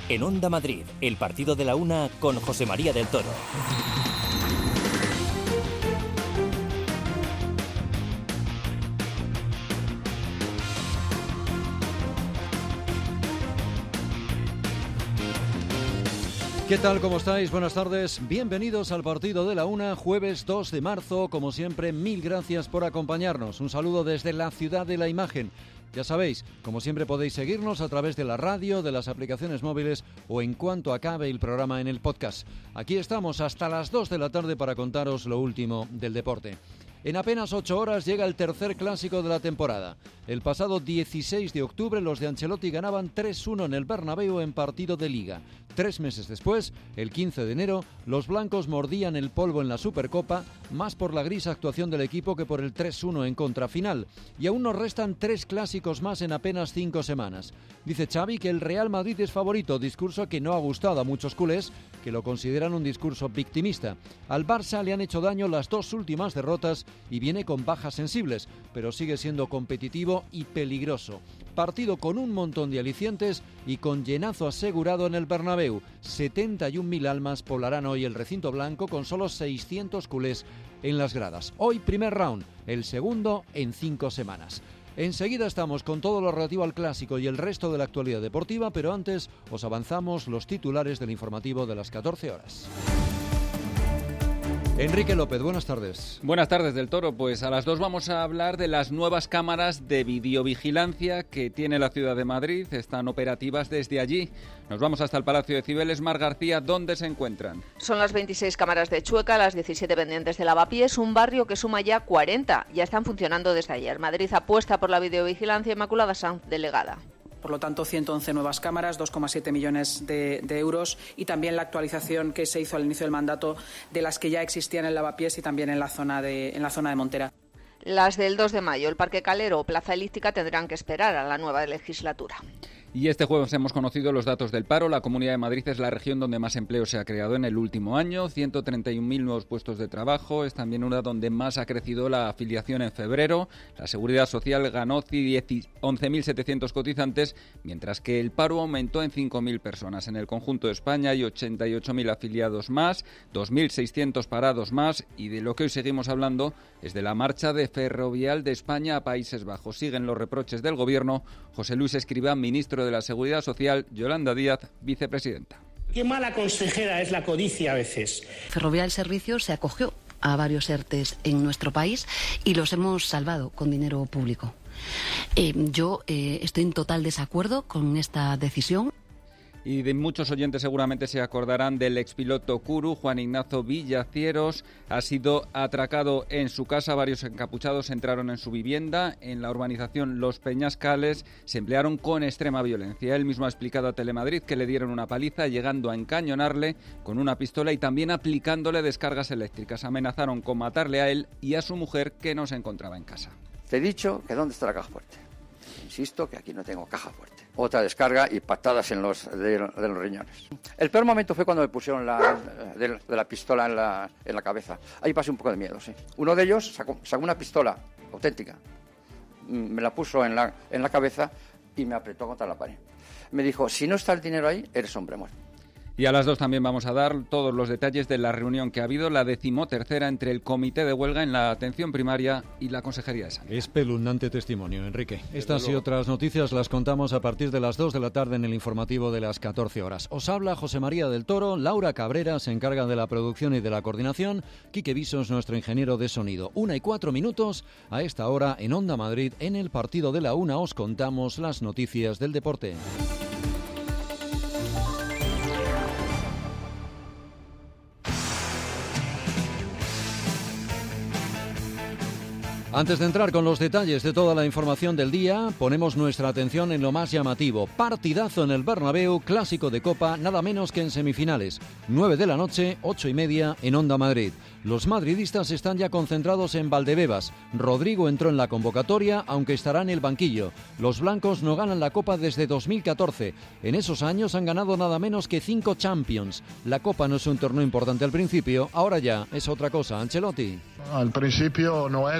En Onda Madrid, el partido de la una con José María del Toro. ¿Qué tal? ¿Cómo estáis? Buenas tardes. Bienvenidos al partido de la una, jueves 2 de marzo. Como siempre, mil gracias por acompañarnos. Un saludo desde la ciudad de la imagen. Ya sabéis, como siempre podéis seguirnos a través de la radio, de las aplicaciones móviles o en cuanto acabe el programa en el podcast. Aquí estamos hasta las 2 de la tarde para contaros lo último del deporte. En apenas 8 horas llega el tercer clásico de la temporada. El pasado 16 de octubre los de Ancelotti ganaban 3-1 en el Bernabéu en partido de Liga. 3 meses después, el 15 de enero, los blancos mordían el polvo en la Supercopa, más por la gris actuación del equipo que por el 3-1 en contrafinal. Y aún nos restan 3 clásicos más en apenas 5 semanas. Dice Xavi que el Real Madrid es favorito, discurso que no ha gustado a muchos culés, que lo consideran un discurso victimista. Al Barça le han hecho daño las 2 últimas derrotas y viene con bajas sensibles, pero sigue siendo competitivo y peligroso. Partido con un montón de alicientes y con llenazo asegurado en el Bernabéu. 71.000 almas poblarán hoy el recinto blanco con solo 600 culés en las gradas. Hoy primer round, el segundo en 5 semanas. Enseguida estamos con todo lo relativo al clásico y el resto de la actualidad deportiva, pero antes os avanzamos los titulares del informativo de las 14 horas. Enrique López, buenas tardes. Buenas tardes, del Toro. Pues a las 2 vamos a hablar de las nuevas cámaras de videovigilancia que tiene la ciudad de Madrid. Están operativas desde allí. Nos vamos hasta el Palacio de Cibeles. Mar García, ¿dónde se encuentran? Son las 26 cámaras de Chueca, las 17 pendientes de Lavapiés, un barrio que suma ya 40. Ya están funcionando desde ayer. Madrid apuesta por la videovigilancia. Inmaculada Sanz, delegada. Por lo tanto, 111 nuevas cámaras, 2,7 millones de euros y también la actualización que se hizo al inicio del mandato de las que ya existían en Lavapiés y también en la zona de Montera. Las del 2 de mayo, el Parque Calero o Plaza Elíptica tendrán que esperar a la nueva legislatura. Y este jueves hemos conocido los datos del paro. La Comunidad de Madrid es la región donde más empleo se ha creado en el último año, 131.000 nuevos puestos de trabajo. Es también una donde más ha crecido la afiliación en febrero. La Seguridad Social ganó 11.700 cotizantes, mientras que el paro aumentó en 5.000 personas. En el conjunto de España hay 88.000 afiliados más, 2.600 parados más, y de lo que hoy seguimos hablando es de la marcha de Ferrovial de España a Países Bajos. Siguen los reproches del Gobierno. José Luis Escrivá, ministro de la Seguridad Social, Yolanda Díaz, vicepresidenta. Qué mala consejera es la codicia a veces. Ferrovial Servicios se acogió a varios ERTEs en nuestro país y los hemos salvado con dinero público. Yo estoy en total desacuerdo con esta decisión. Y de muchos oyentes seguramente se acordarán del expiloto Kuru, Juan Ignacio Villacieros. Ha sido atracado en su casa. Varios encapuchados entraron en su vivienda. En la urbanización Los Peñascales se emplearon con extrema violencia. Él mismo ha explicado a Telemadrid que le dieron una paliza, llegando a encañonarle con una pistola y también aplicándole descargas eléctricas. Amenazaron con matarle a él y a su mujer, que no se encontraba en casa. Te he dicho que ¿dónde está la caja fuerte? Insisto que aquí no tengo caja fuerte. Otra descarga y patadas de los riñones. El peor momento fue cuando me pusieron de la pistola en la cabeza. Ahí pasé un poco de miedo, sí. Uno de ellos sacó una pistola auténtica, me la puso en la cabeza y me apretó contra la pared. Me dijo, si no está el dinero ahí, eres hombre muerto. Y a las 2 también vamos a dar todos los detalles de la reunión que ha habido, la 13ª entre el Comité de Huelga en la Atención Primaria y la Consejería de Sanidad. Espeluznante testimonio, Enrique. Estas y otras noticias las contamos a partir de las 2 de la tarde en el informativo de las 14 horas. Os habla José María del Toro, Laura Cabrera se encarga de la producción y de la coordinación, Quique Visos, nuestro ingeniero de sonido. 1:04 a esta hora en Onda Madrid, en el partido de la una os contamos las noticias del deporte. Antes de entrar con los detalles de toda la información del día, ponemos nuestra atención en lo más llamativo. Partidazo en el Bernabéu, clásico de Copa, nada menos que en semifinales. 9 de la noche, 8:30 en Onda Madrid. Los madridistas están ya concentrados en Valdebebas. Rodrigo entró en la convocatoria, aunque estará en el banquillo. Los blancos no ganan la Copa desde 2014. En esos años han ganado nada menos que 5 Champions. La Copa no es un torneo importante al principio, ahora ya es otra cosa. Ancelotti. Al principio no es la más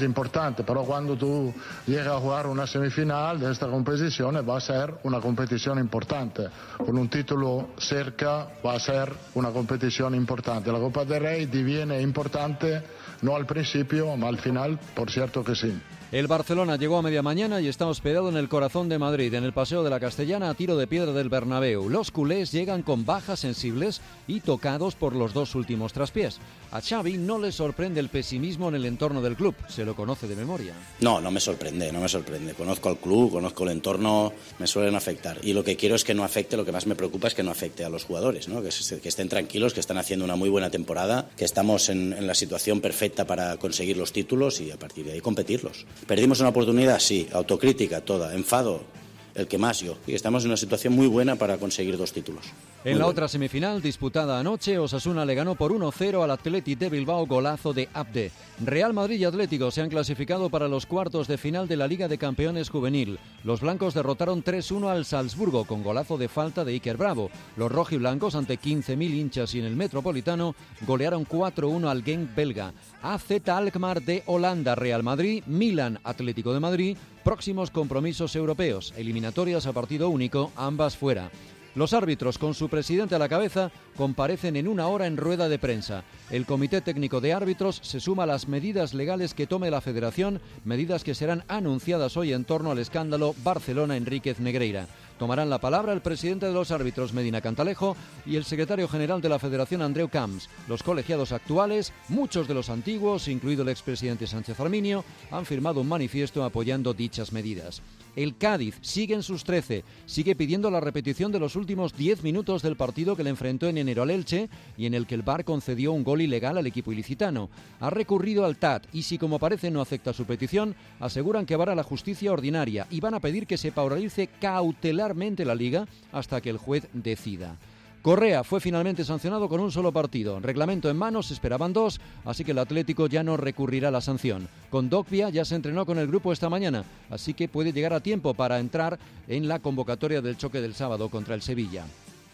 más importante, pero cuando tú llegas a jugar una semifinal de esta competición va a ser una competición importante, con un título cerca va a ser una competición importante. La Copa del Rey diviene importante, no al principio, pero al final, por cierto que sí. El Barcelona llegó a media mañana y está hospedado en el corazón de Madrid, en el Paseo de la Castellana, a tiro de piedra del Bernabéu. Los culés llegan con bajas sensibles y tocados por los dos últimos traspiés. A Xavi no le sorprende el pesimismo en el entorno del club, se lo conoce de memoria. No me sorprende. Conozco al club, conozco el entorno, me suelen afectar. Y lo que quiero es que no afecte, lo que más me preocupa es que no afecte a los jugadores, ¿no? Que estén tranquilos, que están haciendo una muy buena temporada, que estamos en la situación perfecta para conseguir los títulos y a partir de ahí competirlos. ¿Perdimos una oportunidad? Sí. Autocrítica toda. Enfado, el que más yo. Y estamos en una situación muy buena para conseguir 2 títulos. En la otra semifinal, disputada anoche, Osasuna le ganó por 1-0 al Athletic de Bilbao, golazo de Abde. Real Madrid y Atlético se han clasificado para los cuartos de final de la Liga de Campeones Juvenil. Los blancos derrotaron 3-1 al Salzburgo con golazo de falta de Iker Bravo. Los rojiblancos, ante 15.000 hinchas y en el Metropolitano, golearon 4-1 al Genk belga. AZ Alkmaar de Holanda, Real Madrid, Milan, Atlético de Madrid. Próximos compromisos europeos, eliminatorias a partido único, ambas fuera. Los árbitros, con su presidente a la cabeza, comparecen en 1 hora en rueda de prensa. El Comité Técnico de Árbitros se suma a las medidas legales que tome la Federación, medidas que serán anunciadas hoy en torno al escándalo Barcelona-Enríquez Negreira. Tomarán la palabra el presidente de los árbitros, Medina Cantalejo, y el secretario general de la Federación, Andreu Camps. Los colegiados actuales, muchos de los antiguos, incluido el expresidente Sánchez Arminio, han firmado un manifiesto apoyando dichas medidas. El Cádiz sigue en sus 13, sigue pidiendo la repetición de los últimos 10 minutos del partido que le enfrentó en enero al Elche y en el que el VAR concedió un gol ilegal al equipo ilicitano. Ha recurrido al TAT y si como parece no acepta su petición, aseguran que va a la justicia ordinaria y van a pedir que se paralice cautelarmente la Liga hasta que el juez decida. Correa fue finalmente sancionado con un solo partido. Reglamento en mano, se esperaban 2, así que el Atlético ya no recurrirá a la sanción. Kondogbia ya se entrenó con el grupo esta mañana, así que puede llegar a tiempo para entrar en la convocatoria del choque del sábado contra el Sevilla.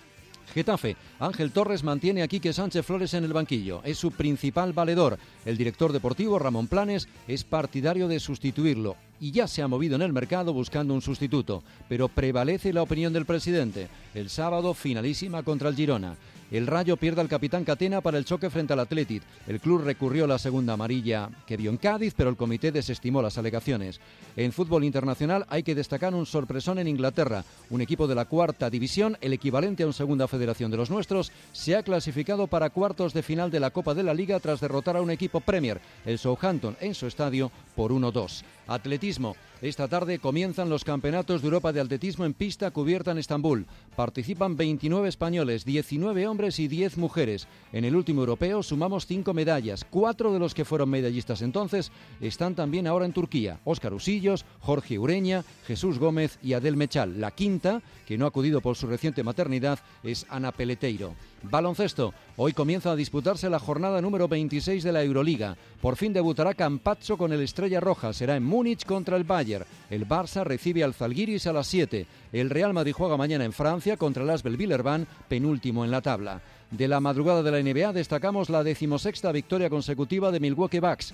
Getafe, Ángel Torres mantiene a Quique Sánchez Flores en el banquillo. Es su principal valedor. El director deportivo, Ramón Planes, es partidario de sustituirlo y ya se ha movido en el mercado buscando un sustituto. Pero prevalece la opinión del presidente. El sábado, finalísima contra el Girona. El Rayo pierde al capitán Catena para el choque frente al Athletic. El club recurrió a la segunda amarilla que vio en Cádiz, pero el comité desestimó las alegaciones. En fútbol internacional hay que destacar un sorpresón en Inglaterra. Un equipo de la 4ª división, el equivalente a una segunda federación de los nuestros, se ha clasificado para cuartos de final de la Copa de la Liga tras derrotar a un equipo Premier, el Southampton, en su estadio por 1-2. Atletismo. Esta tarde comienzan los campeonatos de Europa de atletismo en pista cubierta en Estambul. Participan 29 españoles, 19 hombres y 10 mujeres. En el último europeo sumamos 5 medallas. 4 de los que fueron medallistas entonces están también ahora en Turquía. Óscar Usillos, Jorge Ureña, Jesús Gómez y Adel Mechal. La quinta, que no ha acudido por su reciente maternidad, es Ana Peleteiro. Baloncesto. Hoy comienza a disputarse la jornada número 26 de la Euroliga. Por fin debutará Campazzo con el Estrella Roja. Será en Múnich contra el Bayern. El Barça recibe al Zalgiris a las 7. El Real Madrid juega mañana en Francia contra el Asvel Villeurbanne, penúltimo en la tabla. De la madrugada de la NBA destacamos la 16ª victoria consecutiva de Milwaukee Bucks,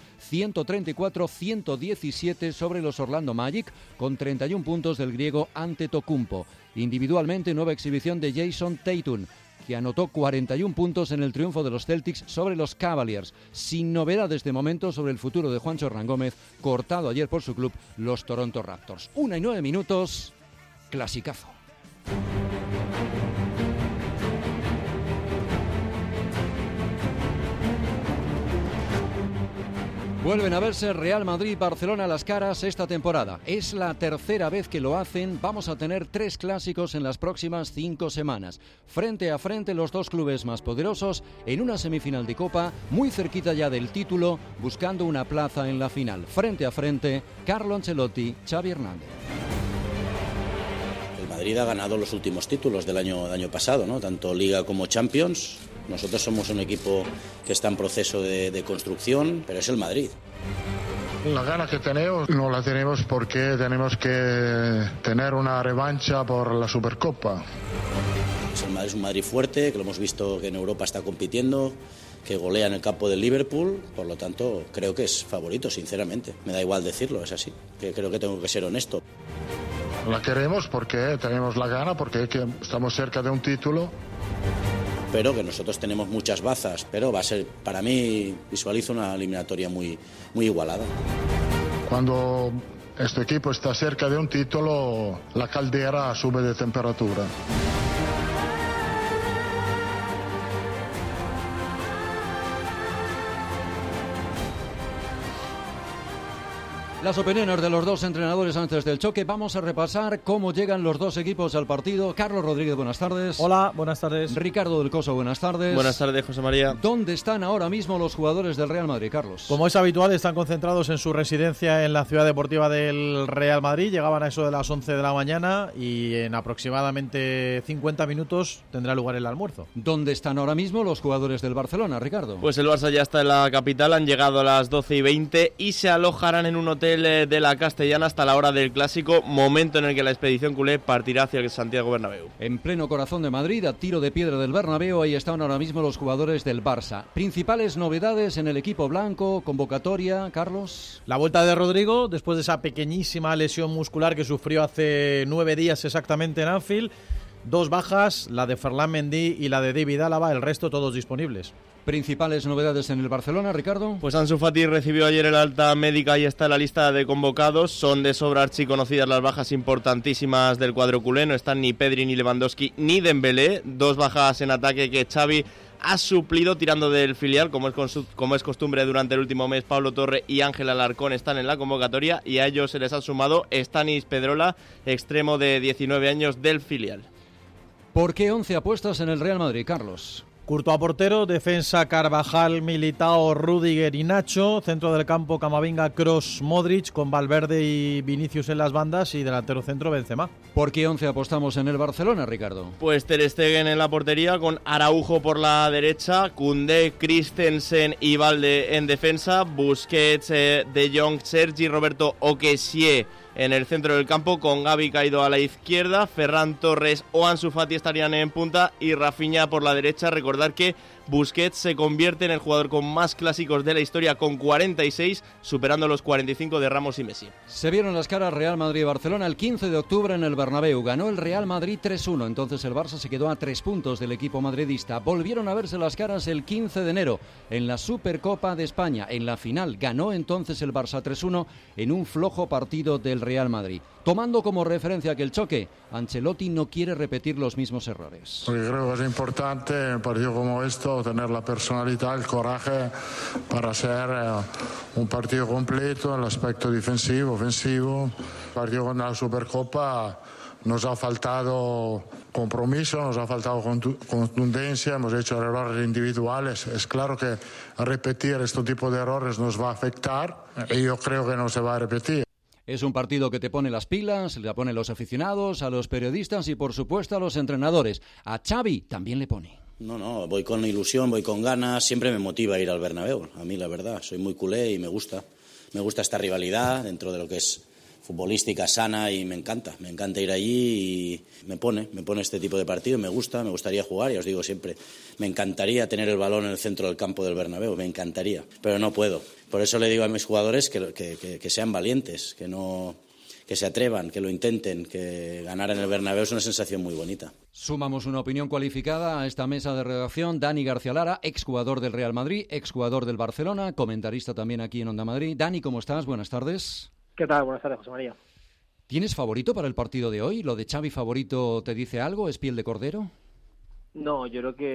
134-117 sobre los Orlando Magic, con 31 puntos del griego Antetokounmpo. Individualmente, nueva exhibición de Jason Tatum, que anotó 41 puntos en el triunfo de los Celtics sobre los Cavaliers. Sin novedades de momento sobre el futuro de Juancho Hernán Gómez, cortado ayer por su club, los Toronto Raptors. 1:09, clasicazo. Vuelven a verse Real Madrid y Barcelona a las caras esta temporada. Es la tercera vez que lo hacen. Vamos a tener 3 clásicos en las próximas 5 semanas. Frente a frente los dos clubes más poderosos en una semifinal de Copa, muy cerquita ya del título, buscando una plaza en la final. Frente a frente, Carlo Ancelotti, Xavi Hernández. El Madrid ha ganado los últimos títulos del año pasado, ¿no? Tanto Liga como Champions. Nosotros somos un equipo que está en proceso de construcción, pero es el Madrid. La gana que tenemos no la tenemos porque tenemos que tener una revancha por la Supercopa. El Madrid es un Madrid fuerte, que lo hemos visto que en Europa está compitiendo, que golea en el campo del Liverpool, por lo tanto creo que es favorito, sinceramente. Me da igual decirlo, es así, que creo que tengo que ser honesto. La queremos porque tenemos la gana, porque estamos cerca de un título. Pero que nosotros tenemos muchas bazas, pero va a ser, para mí, visualizo una eliminatoria muy igualada. Cuando este equipo está cerca de un título, la caldera sube de temperatura. Las opiniones de los dos entrenadores antes del choque. Vamos a repasar cómo llegan los dos equipos al partido. Carlos Rodríguez, buenas tardes. Hola, buenas tardes. Ricardo del Coso, buenas tardes. Buenas tardes, José María. ¿Dónde están ahora mismo los jugadores del Real Madrid, Carlos? Como es habitual, están concentrados en su residencia en la ciudad deportiva del Real Madrid. Llegaban a eso de las 11 de la mañana y en aproximadamente 50 minutos tendrá lugar el almuerzo. ¿Dónde están ahora mismo los jugadores del Barcelona, Ricardo? Pues el Barça ya está en la capital, han llegado a las 12:20 y se alojarán en un hotel de la Castellana hasta la hora del Clásico, momento en el que la expedición culé partirá hacia el Santiago Bernabéu. En pleno corazón de Madrid, a tiro de piedra del Bernabéu, ahí están ahora mismo los jugadores del Barça. Principales novedades en el equipo blanco, convocatoria, Carlos. La vuelta de Rodrigo, después de esa pequeñísima lesión muscular que sufrió hace 9 días exactamente en Anfield. 2 bajas, la de Ferland Mendy y la de David Álava, el resto todos disponibles. ¿Principales novedades en el Barcelona, Ricardo? Pues Ansu Fati recibió ayer el alta médica y está en la lista de convocados. Son de sobra archiconocidas las bajas importantísimas del cuadro culé. No están ni Pedri, ni Lewandowski, ni Dembélé. 2 bajas en ataque que Xavi ha suplido tirando del filial, como es costumbre durante el último mes. Pablo Torre y Ángel Alarcón están en la convocatoria y a ellos se les ha sumado Stanis Pedrola, extremo de 19 años del filial. ¿Por qué 11 apuestas en el Real Madrid, Carlos? Courtois portero, defensa Carvajal, Militao, Rüdiger y Nacho, centro del campo Camavinga, Kroos, Modric, con Valverde y Vinicius en las bandas y delantero centro Benzema. ¿Por qué 11 apostamos en el Barcelona, Ricardo? Pues Ter Stegen en la portería con Araujo por la derecha, Koundé, Christensen y Valde en defensa, Busquets, De Jong, Sergi Roberto o Kessie en el centro del campo, con Gavi caído a la izquierda, Ferran Torres o Ansu Fati estarían en punta y Rafinha por la derecha. Recordar que Busquets se convierte en el jugador con más clásicos de la historia con 46, superando los 45 de Ramos y Messi. Se vieron las caras Real Madrid y Barcelona el 15 de octubre en el Bernabéu. Ganó el Real Madrid 3-1, entonces el Barça se quedó a 3 puntos del equipo madridista. Volvieron a verse las caras el 15 de enero en la Supercopa de España. En la final ganó entonces el Barça 3-1 en un flojo partido del Real Madrid. Tomando como referencia aquel choque, Ancelotti no quiere repetir los mismos errores. Porque creo que es importante en un partido como esto tener la personalidad, el coraje para hacer un partido completo en el aspecto defensivo, ofensivo. El partido con la Supercopa nos ha faltado compromiso, nos ha faltado contundencia, hemos hecho errores individuales. Es claro que repetir este tipo de errores nos va a afectar y yo creo que no se va a repetir. Es un partido que te pone las pilas, le pone a los aficionados, a los periodistas y por supuesto a los entrenadores. A Xavi también le pone. No, voy con ilusión, voy con ganas, siempre me motiva ir al Bernabéu. A mí la verdad, soy muy culé y me gusta esta rivalidad dentro de lo que es futbolística sana y me encanta ir allí y me pone este tipo de partido, me gustaría jugar, ya os digo siempre, me encantaría tener el balón en el centro del campo del Bernabéu, me encantaría, pero no puedo. Por eso le digo a mis jugadores que sean valientes, que se atrevan, que lo intenten, que ganar en el Bernabéu es una sensación muy bonita. Sumamos una opinión cualificada a esta mesa de redacción. Dani García Lara, exjugador del Real Madrid, exjugador del Barcelona, comentarista también aquí en Onda Madrid. Dani, ¿cómo estás? Buenas tardes. ¿Qué tal? Buenas tardes, José María. ¿Tienes favorito para el partido de hoy? ¿Lo de Xavi favorito te dice algo? ¿Es piel de cordero? No, yo creo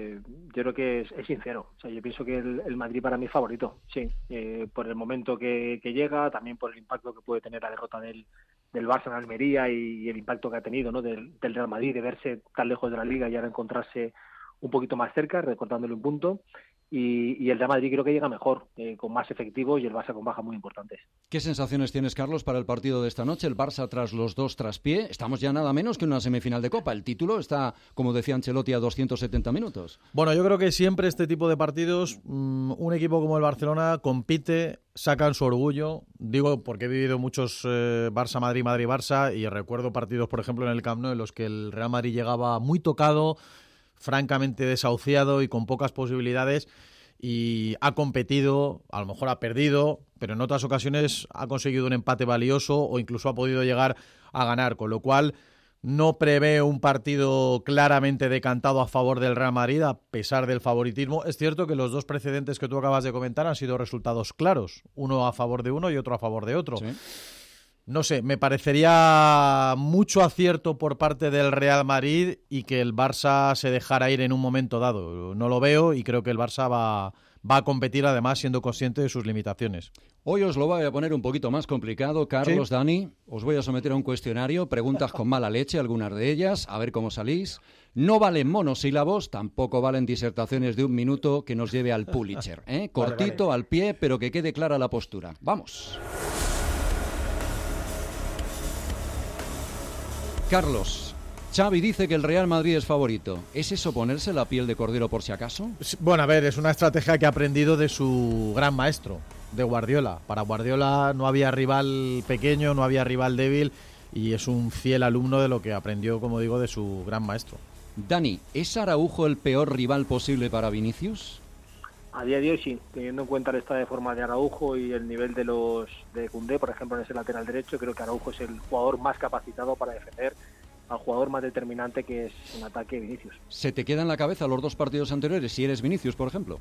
que es sincero. O sea, yo pienso que el Madrid para mí es favorito, sí. Por el momento que llega, también por el impacto que puede tener la derrota del Barça en Almería y el impacto que ha tenido, ¿no? del Real Madrid, de verse tan lejos de la Liga y ahora encontrarse un poquito más cerca, recortándole un punto. y el Real Madrid creo que llega mejor, con más efectivos, y el Barça con bajas muy importantes. ¿Qué sensaciones tienes, Carlos, para el partido de esta noche? El Barça tras los 2 traspié. Estamos ya nada menos que en una semifinal de Copa. El título está, como decía Ancelotti, a 270 minutos. Bueno, yo creo que siempre este tipo de partidos, un equipo como el Barcelona compite, sacan su orgullo. Digo porque he vivido muchos Barça-Madrid, Madrid-Barça, y recuerdo partidos, por ejemplo, en el Camp Nou, en los que el Real Madrid llegaba muy tocado, francamente desahuciado y con pocas posibilidades, y ha competido, a lo mejor ha perdido, pero en otras ocasiones ha conseguido un empate valioso o incluso ha podido llegar a ganar, con lo cual no prevé un partido claramente decantado a favor del Real Madrid, a pesar del favoritismo. Es cierto que los 2 precedentes que tú acabas de comentar han sido resultados claros, uno a favor de uno y otro a favor de otro. Sí. No sé, me parecería mucho acierto por parte del Real Madrid y que el Barça se dejara ir en un momento dado. No lo veo y creo que el Barça va a competir, además, siendo consciente de sus limitaciones. Hoy os lo voy a poner un poquito más complicado, Carlos, ¿sí? Dani, os voy a someter a un cuestionario, preguntas con mala leche, algunas de ellas, a ver cómo salís. No valen monosílabos, tampoco valen disertaciones de 1 minuto que nos lleve al Pulitzer, ¿eh? Cortito, vale. Al pie, pero que quede clara la postura. ¡Vamos! Carlos, Xavi dice que el Real Madrid es favorito. ¿Es eso ponerse la piel de cordero por si acaso? Bueno, a ver, es una estrategia que ha aprendido de su gran maestro, de Guardiola. Para Guardiola no había rival pequeño, no había rival débil, y es un fiel alumno de lo que aprendió, como digo, de su gran maestro. Dani, ¿es Araujo el peor rival posible para Vinicius? A día de hoy sí, teniendo en cuenta el estado de forma de Araujo y el nivel de Koundé, por ejemplo, en ese lateral derecho, creo que Araujo es el jugador más capacitado para defender al jugador más determinante, que es en ataque Vinicius. ¿Se te queda en la cabeza los 2 partidos anteriores, si eres Vinicius, por ejemplo?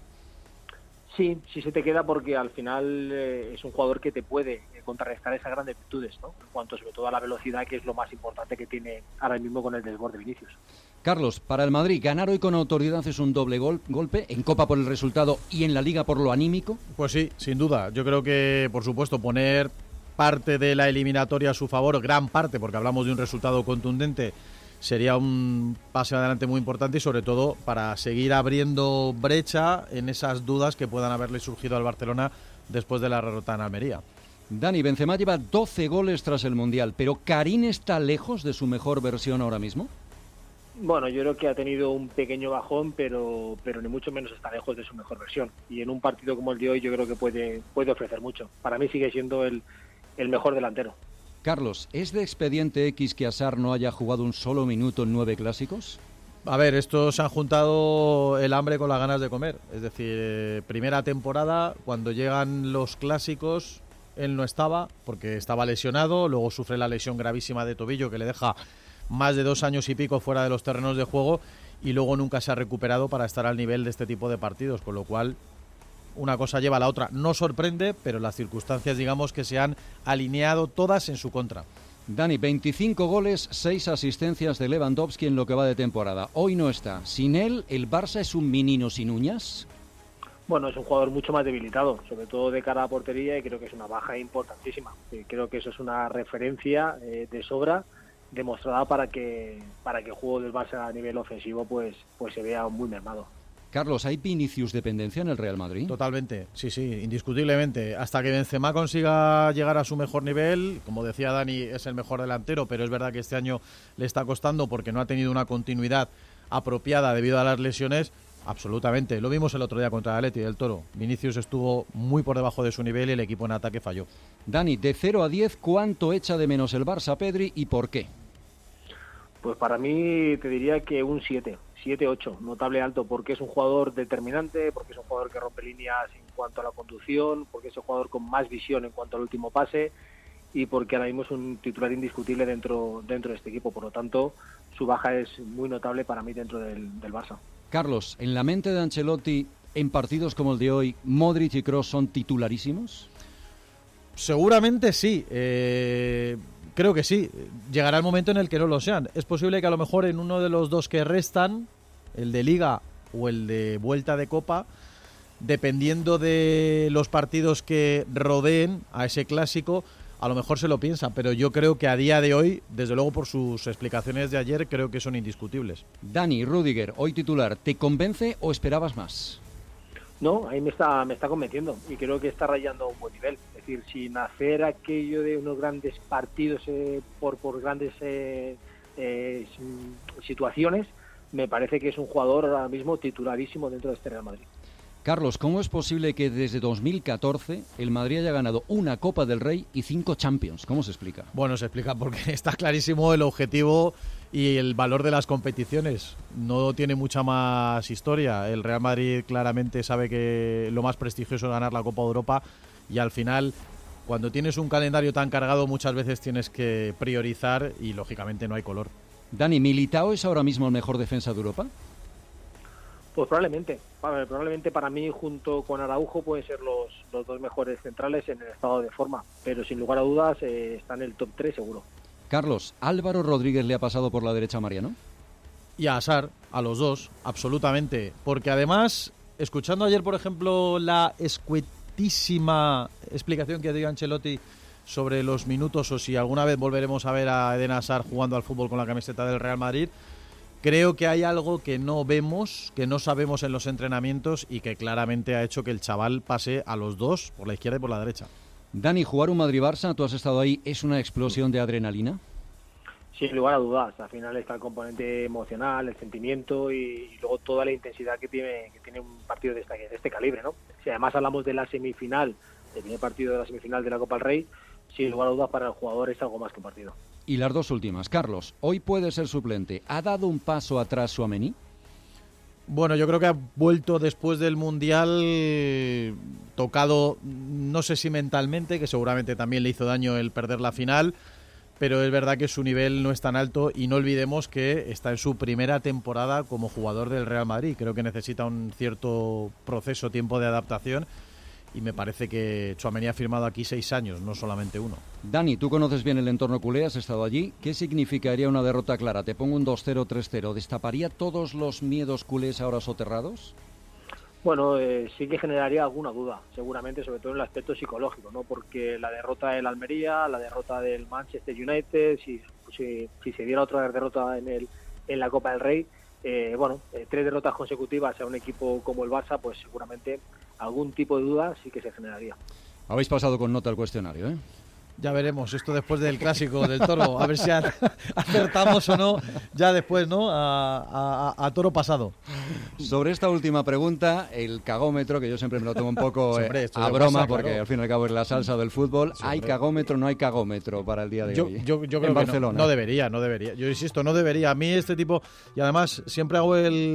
Sí, sí se te queda, porque al final es un jugador que te puede contrarrestar esas grandes virtudes, ¿no? En cuanto sobre todo a la velocidad, que es lo más importante que tiene ahora mismo con el desborde Vinicius. Carlos, para el Madrid, ¿ganar hoy con autoridad es un doble golpe? ¿En Copa por el resultado y en la Liga por lo anímico? Pues sí, sin duda. Yo creo que, por supuesto, poner parte de la eliminatoria a su favor, gran parte, porque hablamos de un resultado contundente, sería un paso adelante muy importante, y sobre todo para seguir abriendo brecha en esas dudas que puedan haberle surgido al Barcelona después de la derrota en Almería. Dani, Benzema lleva 12 goles tras el Mundial, pero ¿Karim está lejos de su mejor versión ahora mismo? Bueno, yo creo que ha tenido un pequeño bajón, pero ni mucho menos está lejos de su mejor versión. Y en un partido como el de hoy yo creo que puede ofrecer mucho. Para mí sigue siendo el mejor delantero. Carlos, ¿es de expediente X que Hazard no haya jugado un solo minuto en 9 clásicos? A ver, estos han juntado el hambre con las ganas de comer. Es decir, primera temporada, cuando llegan los clásicos, él no estaba porque estaba lesionado, luego sufre la lesión gravísima de tobillo que le deja más de 2 años y pico fuera de los terrenos de juego, y luego nunca se ha recuperado para estar al nivel de este tipo de partidos, con lo cual una cosa lleva a la otra. No sorprende, pero las circunstancias, digamos, que se han alineado todas en su contra. Dani, 25 goles, 6 asistencias de Lewandowski en lo que va de temporada. Hoy no está. Sin él, ¿el Barça es un menino sin uñas? Bueno, es un jugador mucho más debilitado, sobre todo de cara a portería, y creo que es una baja importantísima. Creo que eso es una referencia de sobra, demostrada para que el juego del Barça a nivel ofensivo pues se vea muy mermado. Carlos, ¿hay Vinicius dependencia en el Real Madrid? Totalmente, sí, indiscutiblemente. Hasta que Benzema consiga llegar a su mejor nivel, como decía Dani, es el mejor delantero, pero es verdad que este año le está costando porque no ha tenido una continuidad apropiada debido a las lesiones. Absolutamente, lo vimos el otro día contra el Atleti del Toro. Vinicius estuvo muy por debajo de su nivel y el equipo en ataque falló. Dani, de 0 a 10, ¿cuánto echa de menos el Barça, Pedri, y por qué? Pues para mí te diría que un 7-8, notable alto, porque es un jugador determinante, porque es un jugador que rompe líneas en cuanto a la conducción, porque es un jugador con más visión en cuanto al último pase, y porque ahora mismo es un titular indiscutible dentro de este equipo. Por lo tanto, su baja es muy notable para mí dentro del Barça. Carlos, en la mente de Ancelotti, en partidos como el de hoy, ¿Modric y Kroos son titularísimos? Seguramente sí. Creo que sí. Llegará el momento en el que no lo sean. Es posible que a lo mejor en uno de los 2 que restan, el de Liga o el de vuelta de Copa, dependiendo de los partidos que rodeen a ese clásico, a lo mejor se lo piensa, pero yo creo que a día de hoy, desde luego por sus explicaciones de ayer, creo que son indiscutibles. Dani, Rüdiger, hoy titular, ¿te convence o esperabas más? No, ahí me está convenciendo y creo que está rayando a un buen nivel. Es decir, sin hacer aquello de unos grandes partidos por grandes situaciones, me parece que es un jugador ahora mismo titularísimo dentro de este Real Madrid. Carlos, ¿cómo es posible que desde 2014 el Madrid haya ganado una Copa del Rey y 5 Champions? ¿Cómo se explica? Bueno, se explica porque está clarísimo el objetivo y el valor de las competiciones. No tiene mucha más historia. El Real Madrid claramente sabe que lo más prestigioso es ganar la Copa de Europa y al final, cuando tienes un calendario tan cargado, muchas veces tienes que priorizar y lógicamente no hay color. Dani, ¿Militao es ahora mismo el mejor defensa de Europa? Pues probablemente para mí, junto con Araujo, pueden ser los dos mejores centrales en el estado de forma, pero sin lugar a dudas está en el top 3 seguro. Carlos, ¿Álvaro Rodríguez le ha pasado por la derecha a Mariano? Y a Hazard, a los dos, absolutamente, porque además, escuchando ayer, por ejemplo, la escuetísima explicación que dio Ancelotti sobre los minutos o si alguna vez volveremos a ver a Eden Hazard jugando al fútbol con la camiseta del Real Madrid, creo que hay algo que no vemos, que no sabemos en los entrenamientos y que claramente ha hecho que el chaval pase a los dos, por la izquierda y por la derecha. Dani, jugar un Madrid-Barça, tú has estado ahí, ¿es una explosión de adrenalina? Sin lugar a dudas, al final está el componente emocional, el sentimiento y luego toda la intensidad que tiene un partido de este calibre, ¿no? Si además hablamos de la semifinal, del primer partido de la semifinal de la Copa del Rey, sin lugar a dudas para el jugador es algo más que un partido. Y las dos últimas. Carlos, hoy puede ser suplente. ¿Ha dado un paso atrás Tchouaméni? Bueno, yo creo que ha vuelto después del Mundial tocado, no sé si mentalmente, que seguramente también le hizo daño el perder la final, pero es verdad que su nivel no es tan alto y no olvidemos que está en su primera temporada como jugador del Real Madrid. Creo que necesita un cierto proceso, tiempo de adaptación. Y me parece que Tchouaméni ha firmado aquí 6 años, no solamente 1. Dani, tú conoces bien el entorno culé, has estado allí. ¿Qué significaría una derrota clara? Te pongo un 2-0, 3-0. ¿Destaparía todos los miedos culés ahora soterrados? Bueno, sí que generaría alguna duda, seguramente, sobre todo en el aspecto psicológico, ¿no? Porque la derrota del Almería, la derrota del Manchester United, si se diera otra derrota en la Copa del Rey, 3 derrotas consecutivas a un equipo como el Barça, pues seguramente algún tipo de duda sí que se generaría. Habéis pasado con nota el cuestionario, ¿eh? Ya veremos, esto después del clásico del Toro, a ver si acertamos o no, ya después, ¿no? A Toro pasado. Sobre esta última pregunta, el cagómetro, que yo siempre me lo tomo un poco a broma, pasa, porque claro. Al fin y al cabo es la salsa del fútbol. Sí, ¿Hay cagómetro o no hay cagómetro para el día de hoy? Yo creo que Barcelona. no debería. Yo insisto, no debería. A mí este tipo, y además siempre hago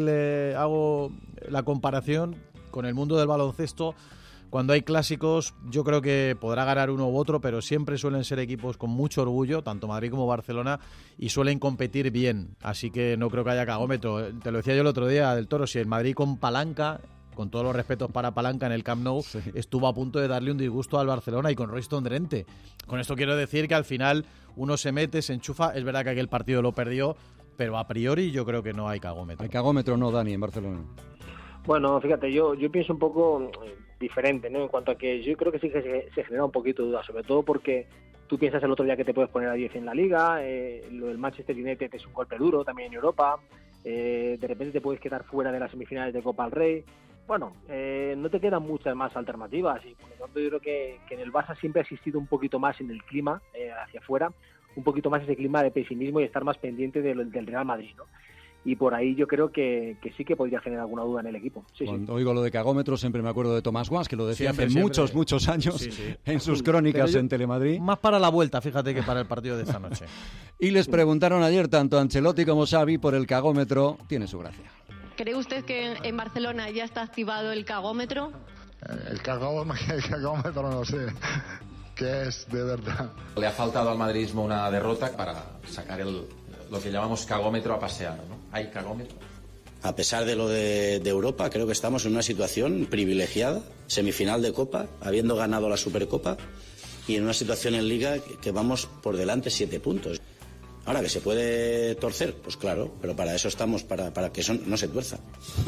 la comparación con el mundo del baloncesto. Cuando hay clásicos, yo creo que podrá ganar uno u otro, pero siempre suelen ser equipos con mucho orgullo, tanto Madrid como Barcelona, y suelen competir bien. Así que no creo que haya cagómetro. Te lo decía yo el otro día del Toro, si el Madrid con palanca, con todos los respetos para palanca en el Camp Nou, sí, estuvo a punto de darle un disgusto al Barcelona y con Royston Drenthe. Con esto quiero decir que al final uno se mete, se enchufa. Es verdad que aquel partido lo perdió, pero a priori yo creo que no hay cagómetro. ¿Hay cagómetro no, Dani, en Barcelona? Bueno, fíjate, yo pienso un poco diferente, ¿no? En cuanto a que yo creo que sí que se genera un poquito de duda, sobre todo porque tú piensas el otro día que te puedes poner a 10 en la Liga, lo del Manchester United es un golpe duro también en Europa, de repente te puedes quedar fuera de las semifinales de Copa del Rey. Bueno, no te quedan muchas más alternativas y por lo tanto yo creo que en el Barça siempre ha existido un poquito más en el clima hacia afuera, un poquito más ese clima de pesimismo y estar más pendiente del Real Madrid, ¿no? Y por ahí yo creo que sí que podría generar alguna duda en el equipo. Cuando oigo lo de cagómetro siempre me acuerdo de Tomás Guas, que lo decía hace muchos años en sus crónicas en Telemadrid. Más para la vuelta, fíjate, que para el partido de esta noche. Y les preguntaron ayer tanto a Ancelotti como Xavi por el cagómetro. Tiene su gracia. ¿Cree usted que en Barcelona ya está activado el cagómetro? El cagómetro no sé qué es de verdad. Le ha faltado al madridismo una derrota para sacar lo que llamamos cagómetro a pasear, ¿no? ¿Hay cagómetro? A pesar de lo de Europa, creo que estamos en una situación privilegiada, semifinal de Copa, habiendo ganado la Supercopa, y en una situación en Liga que vamos por delante 7 puntos. Ahora, ¿que se puede torcer? Pues claro, pero para eso estamos, para que eso no se tuerza.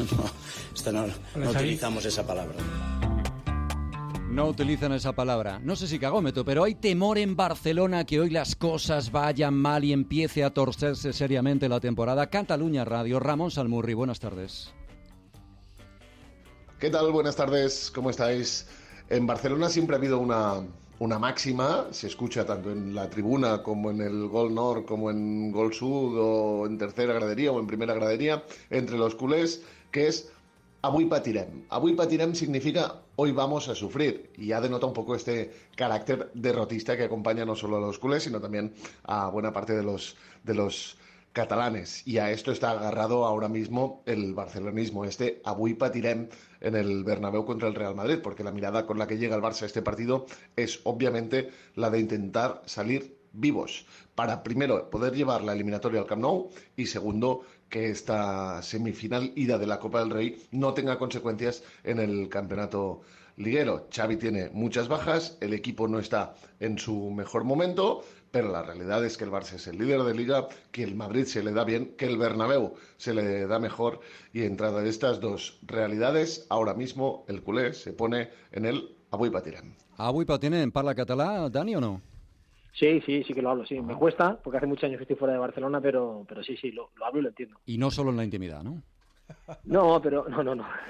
No utilizamos esa palabra. No utilizan esa palabra. No sé si cagómetro, pero hay temor en Barcelona que hoy las cosas vayan mal y empiece a torcerse seriamente la temporada. Cataluña Radio, Ramón Salmurri, buenas tardes. ¿Qué tal? Buenas tardes, ¿cómo estáis? En Barcelona siempre ha habido una máxima, se escucha tanto en la tribuna como en el Gol Nord, como en Gol Sud, o en tercera gradería o en primera gradería, entre los culés, que es Avui patirem. Avui patirem significa hoy vamos a sufrir, y ya denota un poco este carácter derrotista que acompaña no solo a los culés, sino también a buena parte de los catalanes. Y a esto está agarrado ahora mismo el barcelonismo, este Avui patirem en el Bernabéu contra el Real Madrid, porque la mirada con la que llega el Barça a este partido es obviamente la de intentar salir vivos, para primero poder llevar la eliminatoria al Camp Nou y segundo que esta semifinal ida de la Copa del Rey no tenga consecuencias en el campeonato liguero. Xavi tiene muchas bajas, el equipo no está en su mejor momento, pero la realidad es que el Barça es el líder de Liga, que el Madrid se le da bien, que el Bernabéu se le da mejor, y entrada de estas dos realidades, ahora mismo el culé se pone en el Avui patirem. ¿Avui patirem parla català, Dani, o no? Sí que lo hablo, sí. Me cuesta, porque hace muchos años que estoy fuera de Barcelona, pero sí, lo hablo y lo entiendo. Y no solo en la intimidad, ¿no? No, pero no.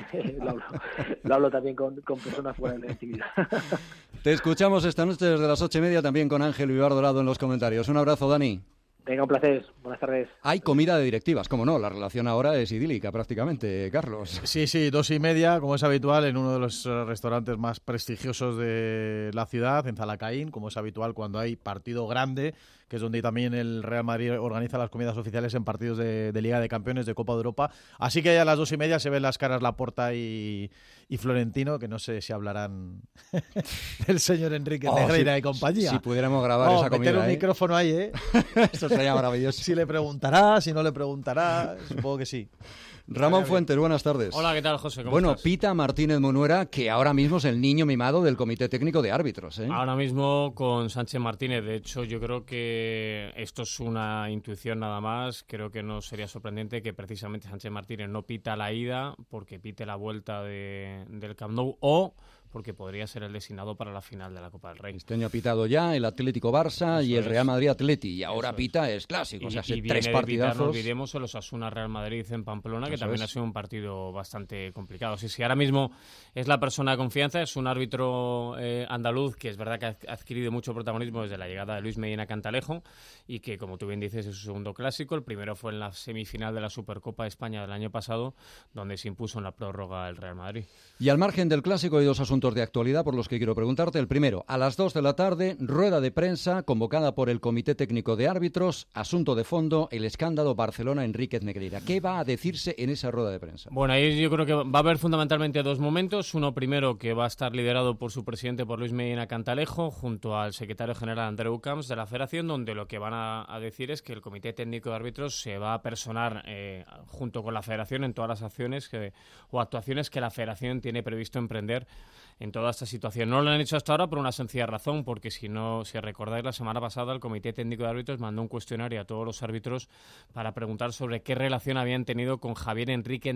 lo hablo también con personas fuera de la intimidad. Te escuchamos esta noche desde las 8:30 también con Ángel Vivar Dorado en los comentarios. Un abrazo, Dani. Venga, un placer. Buenas tardes. Hay comida de directivas, cómo no, la relación ahora es idílica prácticamente, Carlos. Sí, 2:30, como es habitual, en uno de los restaurantes más prestigiosos de la ciudad, en Zalacaín, como es habitual cuando hay partido grande, que es donde también el Real Madrid organiza las comidas oficiales en partidos de Liga de Campeones, de Copa de Europa. Así que ya a las 2:30 se ven las caras Laporta y Florentino, que no sé si hablarán del señor Enrique Negreira y compañía. Si pudiéramos grabar esa comida. Meter un micrófono ahí, ¿eh? Eso sería maravilloso. Si le preguntará, si no le preguntará, supongo que sí. Ramón Fuentes, buenas tardes. Hola, ¿qué tal, José? ¿Cómo estás? Pita Martínez Munuera, que ahora mismo es el niño mimado del Comité Técnico de Árbitros, ¿eh? Ahora mismo con Sánchez Martínez. De hecho, yo creo que esto es una intuición nada más. Creo que no sería sorprendente que precisamente Sánchez Martínez no pita la ida porque pite la vuelta del Camp Nou, o porque podría ser el designado para la final de la Copa del Rey. Este año ha pitado ya el Atlético Barça y el Real Madrid Atleti, y ahora pita es clásico, o sea, hace 3 partidazos. No olvidemos el Osasuna Real Madrid en Pamplona, que también ha sido un partido bastante complicado. Sí, ahora mismo es la persona de confianza, es un árbitro andaluz que es verdad que ha adquirido mucho protagonismo desde la llegada de Luis Medina Cantalejo, y que, como tú bien dices, es su segundo clásico. El primero fue en la semifinal de la Supercopa de España del año pasado, donde se impuso en la prórroga el Real Madrid. Y al margen del clásico hay dos asuntos de actualidad por los que quiero preguntarte. El primero, a las 2 de la tarde, rueda de prensa convocada por el Comité Técnico de Árbitros, asunto de fondo, el escándalo Barcelona-Enríquez Negreira. ¿Qué va a decirse en esa rueda de prensa? Bueno, ahí yo creo que va a haber fundamentalmente dos momentos. Uno primero, que va a estar liderado por su presidente, por Luis Medina Cantalejo, junto al secretario general Andreu Camps de la Federación, donde lo que van a decir es que el Comité Técnico de Árbitros se va a personar junto con la Federación en todas las acciones o actuaciones que la Federación tiene previsto emprender en toda esta situación. No lo han hecho hasta ahora por una sencilla razón, porque si recordáis, la semana pasada el Comité Técnico de Árbitros mandó un cuestionario a todos los árbitros para preguntar sobre qué relación habían tenido con Javier Enríquez,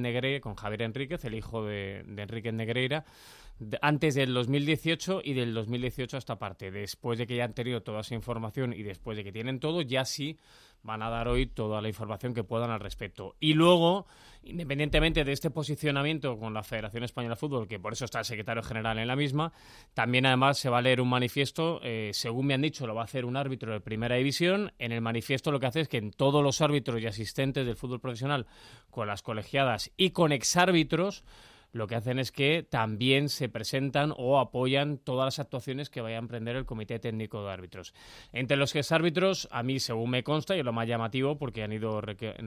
el hijo de Enríquez Negreira, antes del 2018 y del 2018 hasta parte. Después de que ya han tenido toda esa información y después de que tienen todo, ya sí van a dar hoy toda la información que puedan al respecto. Y luego, independientemente de este posicionamiento con la Federación Española de Fútbol, que por eso está el secretario general en la misma, también además se va a leer un manifiesto, según me han dicho, lo va a hacer un árbitro de Primera División. En el manifiesto lo que hace es que en todos los árbitros y asistentes del fútbol profesional, con las colegiadas y con exárbitros, lo que hacen es que también se presentan o apoyan todas las actuaciones que vaya a emprender el Comité Técnico de Árbitros. Entre los exárbitros, a mí, según me consta, y lo más llamativo, porque han ido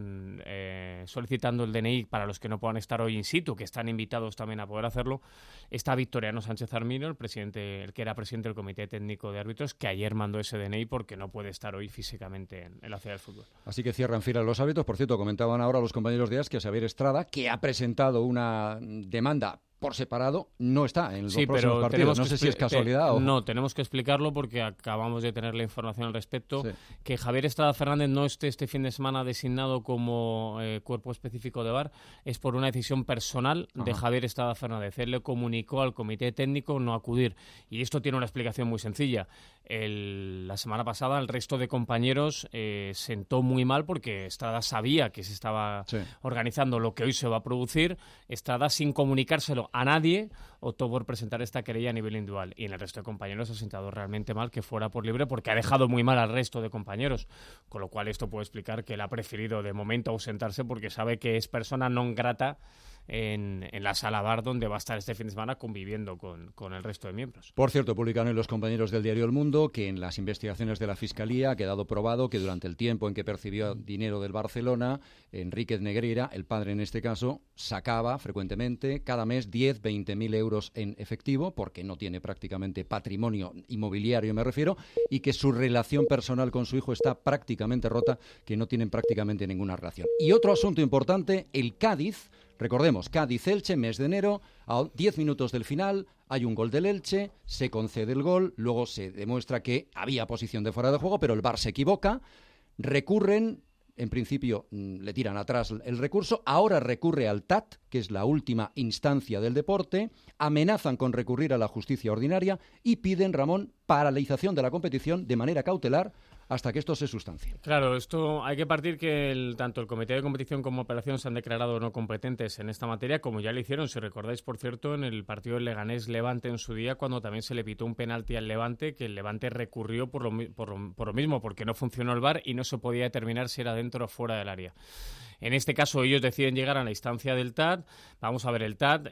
solicitando el DNI para los que no puedan estar hoy in situ, que están invitados también a poder hacerlo, está Victoriano Sánchez Armino, el que era presidente del Comité Técnico de Árbitros, que ayer mandó ese DNI porque no puede estar hoy físicamente en la ciudad del fútbol. Así que cierran fila los árbitros. Por cierto, comentaban ahora los compañeros de AS que Xavier Estrada, que ha presentado una demanda por separado, no está en los próximos partidos. No sé si es casualidad o... No, tenemos que explicarlo porque acabamos de tener la información al respecto. Sí. Que Javier Estrada Fernández no esté este fin de semana designado como cuerpo específico de VAR es por una decisión personal de Javier Estrada Fernández. Él le comunicó al comité técnico no acudir. Y esto tiene una explicación muy sencilla. La semana pasada el resto de compañeros sentó muy mal porque Estrada sabía que se estaba organizando lo que hoy se va a producir. Estrada, sin comunicárselo a nadie optó por presentar esta querella a nivel individual, y en el resto de compañeros ha sentado realmente mal que fuera por libre, porque ha dejado muy mal al resto de compañeros, con lo cual esto puede explicar que él ha preferido de momento ausentarse porque sabe que es persona non grata en la sala bar donde va a estar este fin de semana conviviendo con el resto de miembros. Por cierto, publicaron los compañeros del diario El Mundo que en las investigaciones de la Fiscalía ha quedado probado que durante el tiempo en que percibió dinero del Barcelona, Enríquez Negreira, el padre en este caso, sacaba frecuentemente cada mes 10, 20.000 euros en efectivo, porque no tiene prácticamente patrimonio inmobiliario, me refiero, y que su relación personal con su hijo está prácticamente rota, que no tienen prácticamente ninguna relación. Y otro asunto importante, el Cádiz. Recordemos, Cádiz-Elche, mes de enero, a 10 minutos del final, hay un gol del Elche, se concede el gol, luego se demuestra que había posición de fuera de juego, pero el VAR se equivoca, recurren, en principio le tiran atrás el recurso, ahora recurre al TAT, que es la última instancia del deporte, amenazan con recurrir a la justicia ordinaria y piden, Ramón, paralización de la competición de manera cautelar hasta que esto se sustancie. Claro, esto hay que partir que tanto el Comité de Competición como Operación se han declarado no competentes en esta materia, como ya lo hicieron, si recordáis, por cierto, en el partido del Leganés-Levante en su día, cuando también se le pitó un penalti al Levante, que el Levante recurrió por lo mismo, porque no funcionó el VAR y no se podía determinar si era dentro o fuera del área. En este caso, ellos deciden llegar a la instancia del TAT. Vamos a ver, el TAT,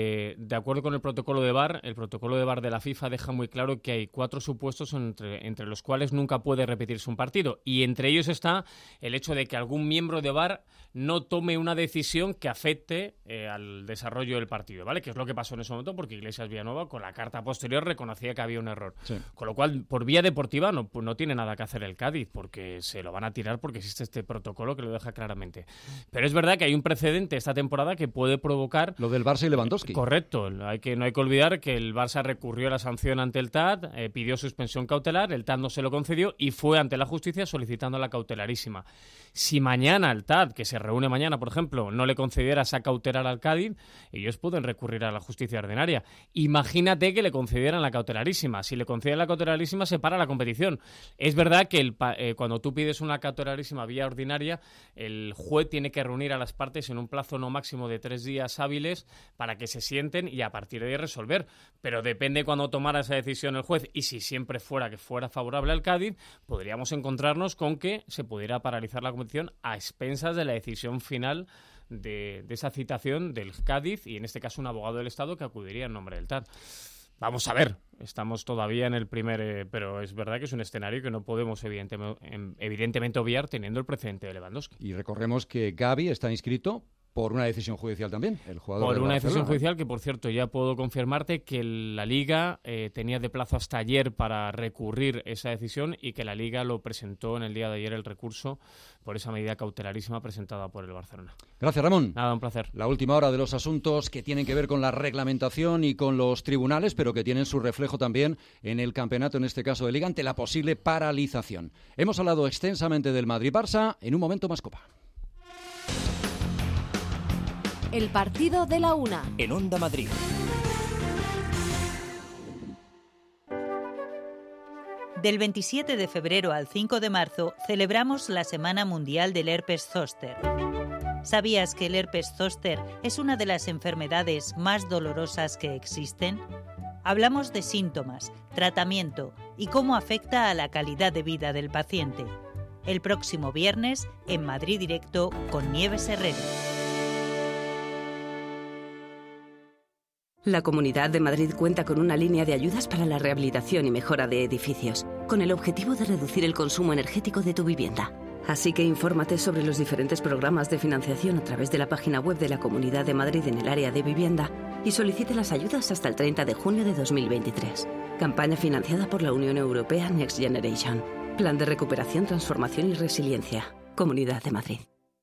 de acuerdo con el protocolo de VAR, el protocolo de VAR de la FIFA deja muy claro que hay 4 supuestos entre los cuales nunca puede repetirse un partido. Y entre ellos está el hecho de que algún miembro de VAR no tome una decisión que afecte al desarrollo del partido, ¿vale? Que es lo que pasó en ese momento, porque Iglesias Villanueva, con la carta posterior, reconocía que había un error. Sí. Con lo cual, por vía deportiva, no tiene nada que hacer el Cádiz, porque se lo van a tirar porque existe este protocolo que lo deja claramente. Pero es verdad que hay un precedente esta temporada que puede provocar... Lo del Barça y Lewandowski. Correcto. No hay que olvidar que el Barça recurrió a la sanción ante el TAT, pidió suspensión cautelar, el TAT no se lo concedió y fue ante la justicia solicitando la cautelarísima. Si mañana el TAT, que se reúne mañana, por ejemplo, no le concediera esa cautelar al Cádiz, ellos pueden recurrir a la justicia ordinaria. Imagínate que le concedieran la cautelarísima. Si le conceden la cautelarísima, se para la competición. Es verdad que cuando tú pides una cautelarísima vía ordinaria, el juez tiene que reunir a las partes en un plazo no máximo de 3 días hábiles para que se sienten y a partir de ahí resolver. Pero depende cuando tomara esa decisión el juez, y si siempre fuera favorable al Cádiz, podríamos encontrarnos con que se pudiera paralizar la competición a expensas de la decisión final de esa citación del Cádiz, y en este caso un abogado del Estado que acudiría en nombre del TAT. Vamos a ver, estamos todavía en el primer... pero es verdad que es un escenario que no podemos evidentemente obviar teniendo el precedente de Lewandowski. Y recordemos que Gavi está inscrito por una decisión judicial también, el jugador por del una Barcelona. Decisión judicial que, por cierto, ya puedo confirmarte que la Liga tenía de plazo hasta ayer para recurrir esa decisión, y que la Liga lo presentó en el día de ayer, el recurso por esa medida cautelarísima presentada por el Barcelona. Gracias, Ramón. Nada, un placer. La última hora de los asuntos que tienen que ver con la reglamentación y con los tribunales, pero que tienen su reflejo también en el campeonato, en este caso de Liga, ante la posible paralización. Hemos hablado extensamente del Madrid-Barça, en un momento más Copa. El partido de la una. En Onda Madrid. Del 27 de febrero al 5 de marzo celebramos la Semana Mundial del Herpes Zóster. ¿Sabías que el herpes zóster es una de las enfermedades más dolorosas que existen? Hablamos de síntomas, tratamiento y cómo afecta a la calidad de vida del paciente. El próximo viernes en Madrid Directo con Nieves Herrera. La Comunidad de Madrid cuenta con una línea de ayudas para la rehabilitación y mejora de edificios, con el objetivo de reducir el consumo energético de tu vivienda. Así que infórmate sobre los diferentes programas de financiación a través de la página web de la Comunidad de Madrid en el área de vivienda y solicite las ayudas hasta el 30 de junio de 2023. Campaña financiada por la Unión Europea Next Generation. Plan de recuperación, transformación y resiliencia. Comunidad de Madrid.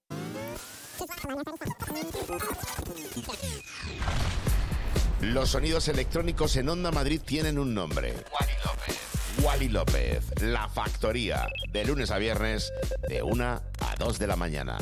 Los sonidos electrónicos en Onda Madrid tienen un nombre. Wally López, La Factoría, de lunes a viernes, de 1 a 2 de la mañana.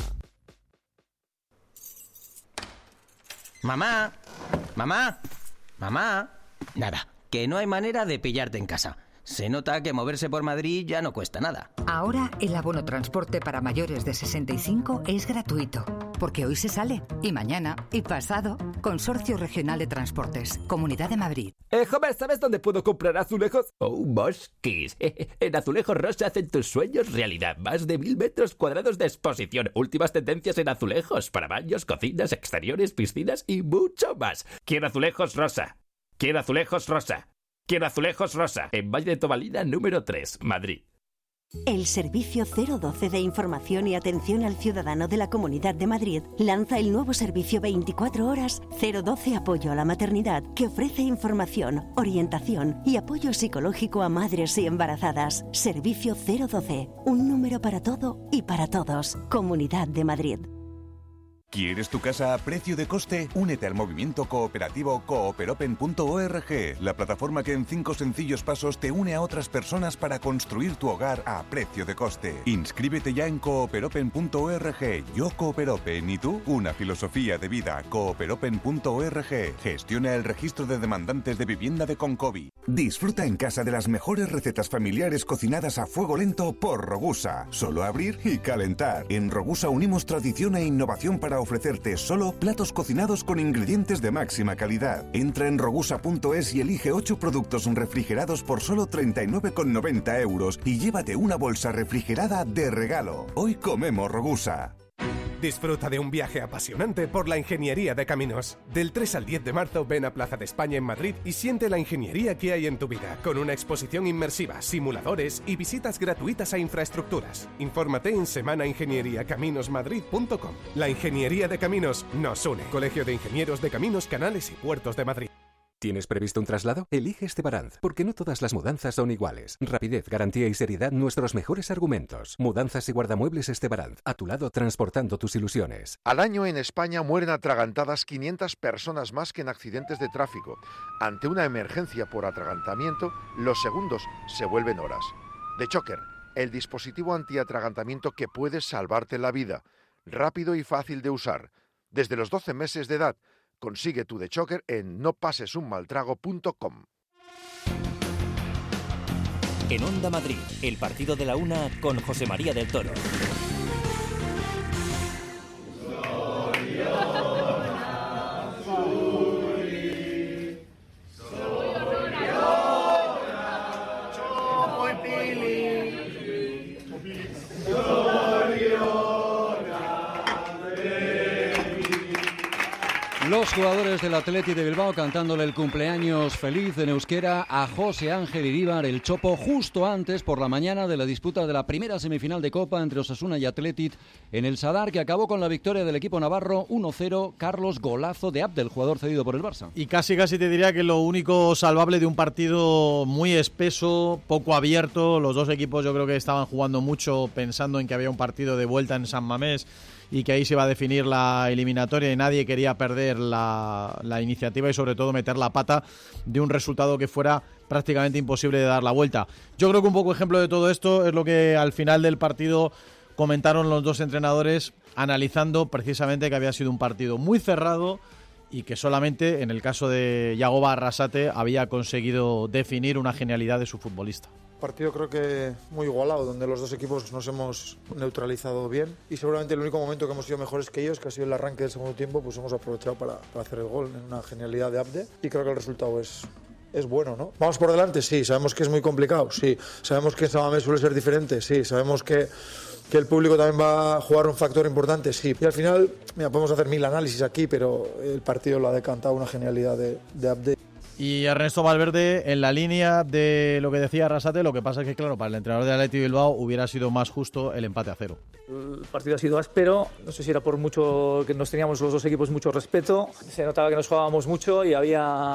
Mamá, mamá, mamá. Nada, que no hay manera de pillarte en casa. Se nota que moverse por Madrid ya no cuesta nada. Ahora el abono transporte para mayores de 65 es gratuito. Porque hoy se sale, y mañana, y pasado. Consorcio Regional de Transportes, Comunidad de Madrid. Joder, ¿sabes dónde puedo comprar azulejos? Oh, Mosquis. En Azulejos Rosa hacen tus sueños realidad. Más de 1000 metros cuadrados de exposición. Últimas tendencias en azulejos para baños, cocinas, exteriores, piscinas y mucho más. Quiero Azulejos Rosa. Quiero Azulejos Rosa. Quiero Azulejos Rosa. En Valle de Tobalina, número 3, Madrid. El Servicio 012 de Información y Atención al Ciudadano de la Comunidad de Madrid lanza el nuevo servicio 24 horas 012 Apoyo a la Maternidad, que ofrece información, orientación y apoyo psicológico a madres y embarazadas. Servicio 012, un número para todo y para todos. Comunidad de Madrid. ¿Quieres tu casa a precio de coste? Únete al movimiento cooperativo cooperopen.org, la plataforma que en 5 sencillos pasos te une a otras personas para construir tu hogar a precio de coste. Inscríbete ya en cooperopen.org. Yo Cooperopen y tú, una filosofía de vida. Cooperopen.org. Gestiona el registro de demandantes de vivienda de Concovi. Disfruta en casa de las mejores recetas familiares cocinadas a fuego lento por Rogusa. Solo abrir y calentar. En Rogusa unimos tradición e innovación para ofrecerte solo platos cocinados con ingredientes de máxima calidad. Entra en rogusa.es y elige 8 productos refrigerados por solo 39,90 euros y llévate una bolsa refrigerada de regalo. Hoy comemos Rogusa. Disfruta de un viaje apasionante por la ingeniería de caminos. Del 3 al 10 de marzo ven a Plaza de España en Madrid y siente la ingeniería que hay en tu vida, con una exposición inmersiva, simuladores y visitas gratuitas a infraestructuras. Infórmate en semanaingenieriacaminosmadrid.com. La ingeniería de caminos nos une. Colegio de Ingenieros de Caminos, Canales y Puertos de Madrid. ¿Tienes previsto un traslado? Elige Estebaranz, porque no todas las mudanzas son iguales. Rapidez, garantía y seriedad, nuestros mejores argumentos. Mudanzas y guardamuebles Estebaranz, a tu lado transportando tus ilusiones. Al año en España mueren atragantadas 500 personas más que en accidentes de tráfico. Ante una emergencia por atragantamiento, los segundos se vuelven horas. The Choker, el dispositivo antiatragantamiento que puede salvarte la vida. Rápido y fácil de usar. Desde los 12 meses de edad. Consigue tu The Choker en nopasesunmaltrago.com. En Onda Madrid, el partido de la una con José María del Toro. Los jugadores del Athletic de Bilbao cantándole el cumpleaños feliz en euskera a José Ángel Iríbar, el Chopo, justo antes, por la mañana, de la disputa de la primera semifinal de Copa entre Osasuna y Athletic en el Sadar, que acabó con la victoria del equipo navarro 1-0. Carlos, golazo de Abdel, jugador cedido por el Barça. Y casi te diría que lo único salvable de un partido muy espeso, poco abierto. Los dos equipos yo creo que estaban jugando mucho pensando en que había un partido de vuelta en San Mamés y que ahí se iba a definir la eliminatoria y nadie quería perder la iniciativa y sobre todo meter la pata de un resultado que fuera prácticamente imposible de dar la vuelta. Yo creo que un poco ejemplo de todo esto es lo que al final del partido comentaron los dos entrenadores, analizando precisamente que había sido un partido muy cerrado y que solamente en el caso de Yagoba Arrasate había conseguido definir una genialidad de su futbolista. Partido creo que muy igualado, donde los dos equipos nos hemos neutralizado bien y seguramente el único momento que hemos sido mejores que ellos, que ha sido el arranque del segundo tiempo, pues hemos aprovechado para hacer el gol en una genialidad de Abde y creo que el resultado es bueno, ¿no? ¿Vamos por delante? Sí. ¿Sabemos que es muy complicado? Sí. ¿Sabemos que San Mamés suele ser diferente? Sí. ¿Sabemos que el público también va a jugar un factor importante? Sí. Y al final, mira, podemos hacer 1000 análisis aquí, pero el partido lo ha decantado una genialidad de Abde. Y Ernesto Valverde en la línea de lo que decía Arrasate, lo que pasa es que, claro, para el entrenador de Athletic Bilbao hubiera sido más justo el empate a 0. El partido ha sido áspero, no sé si era por mucho que nos teníamos los dos equipos mucho respeto, se notaba que nos jugábamos mucho y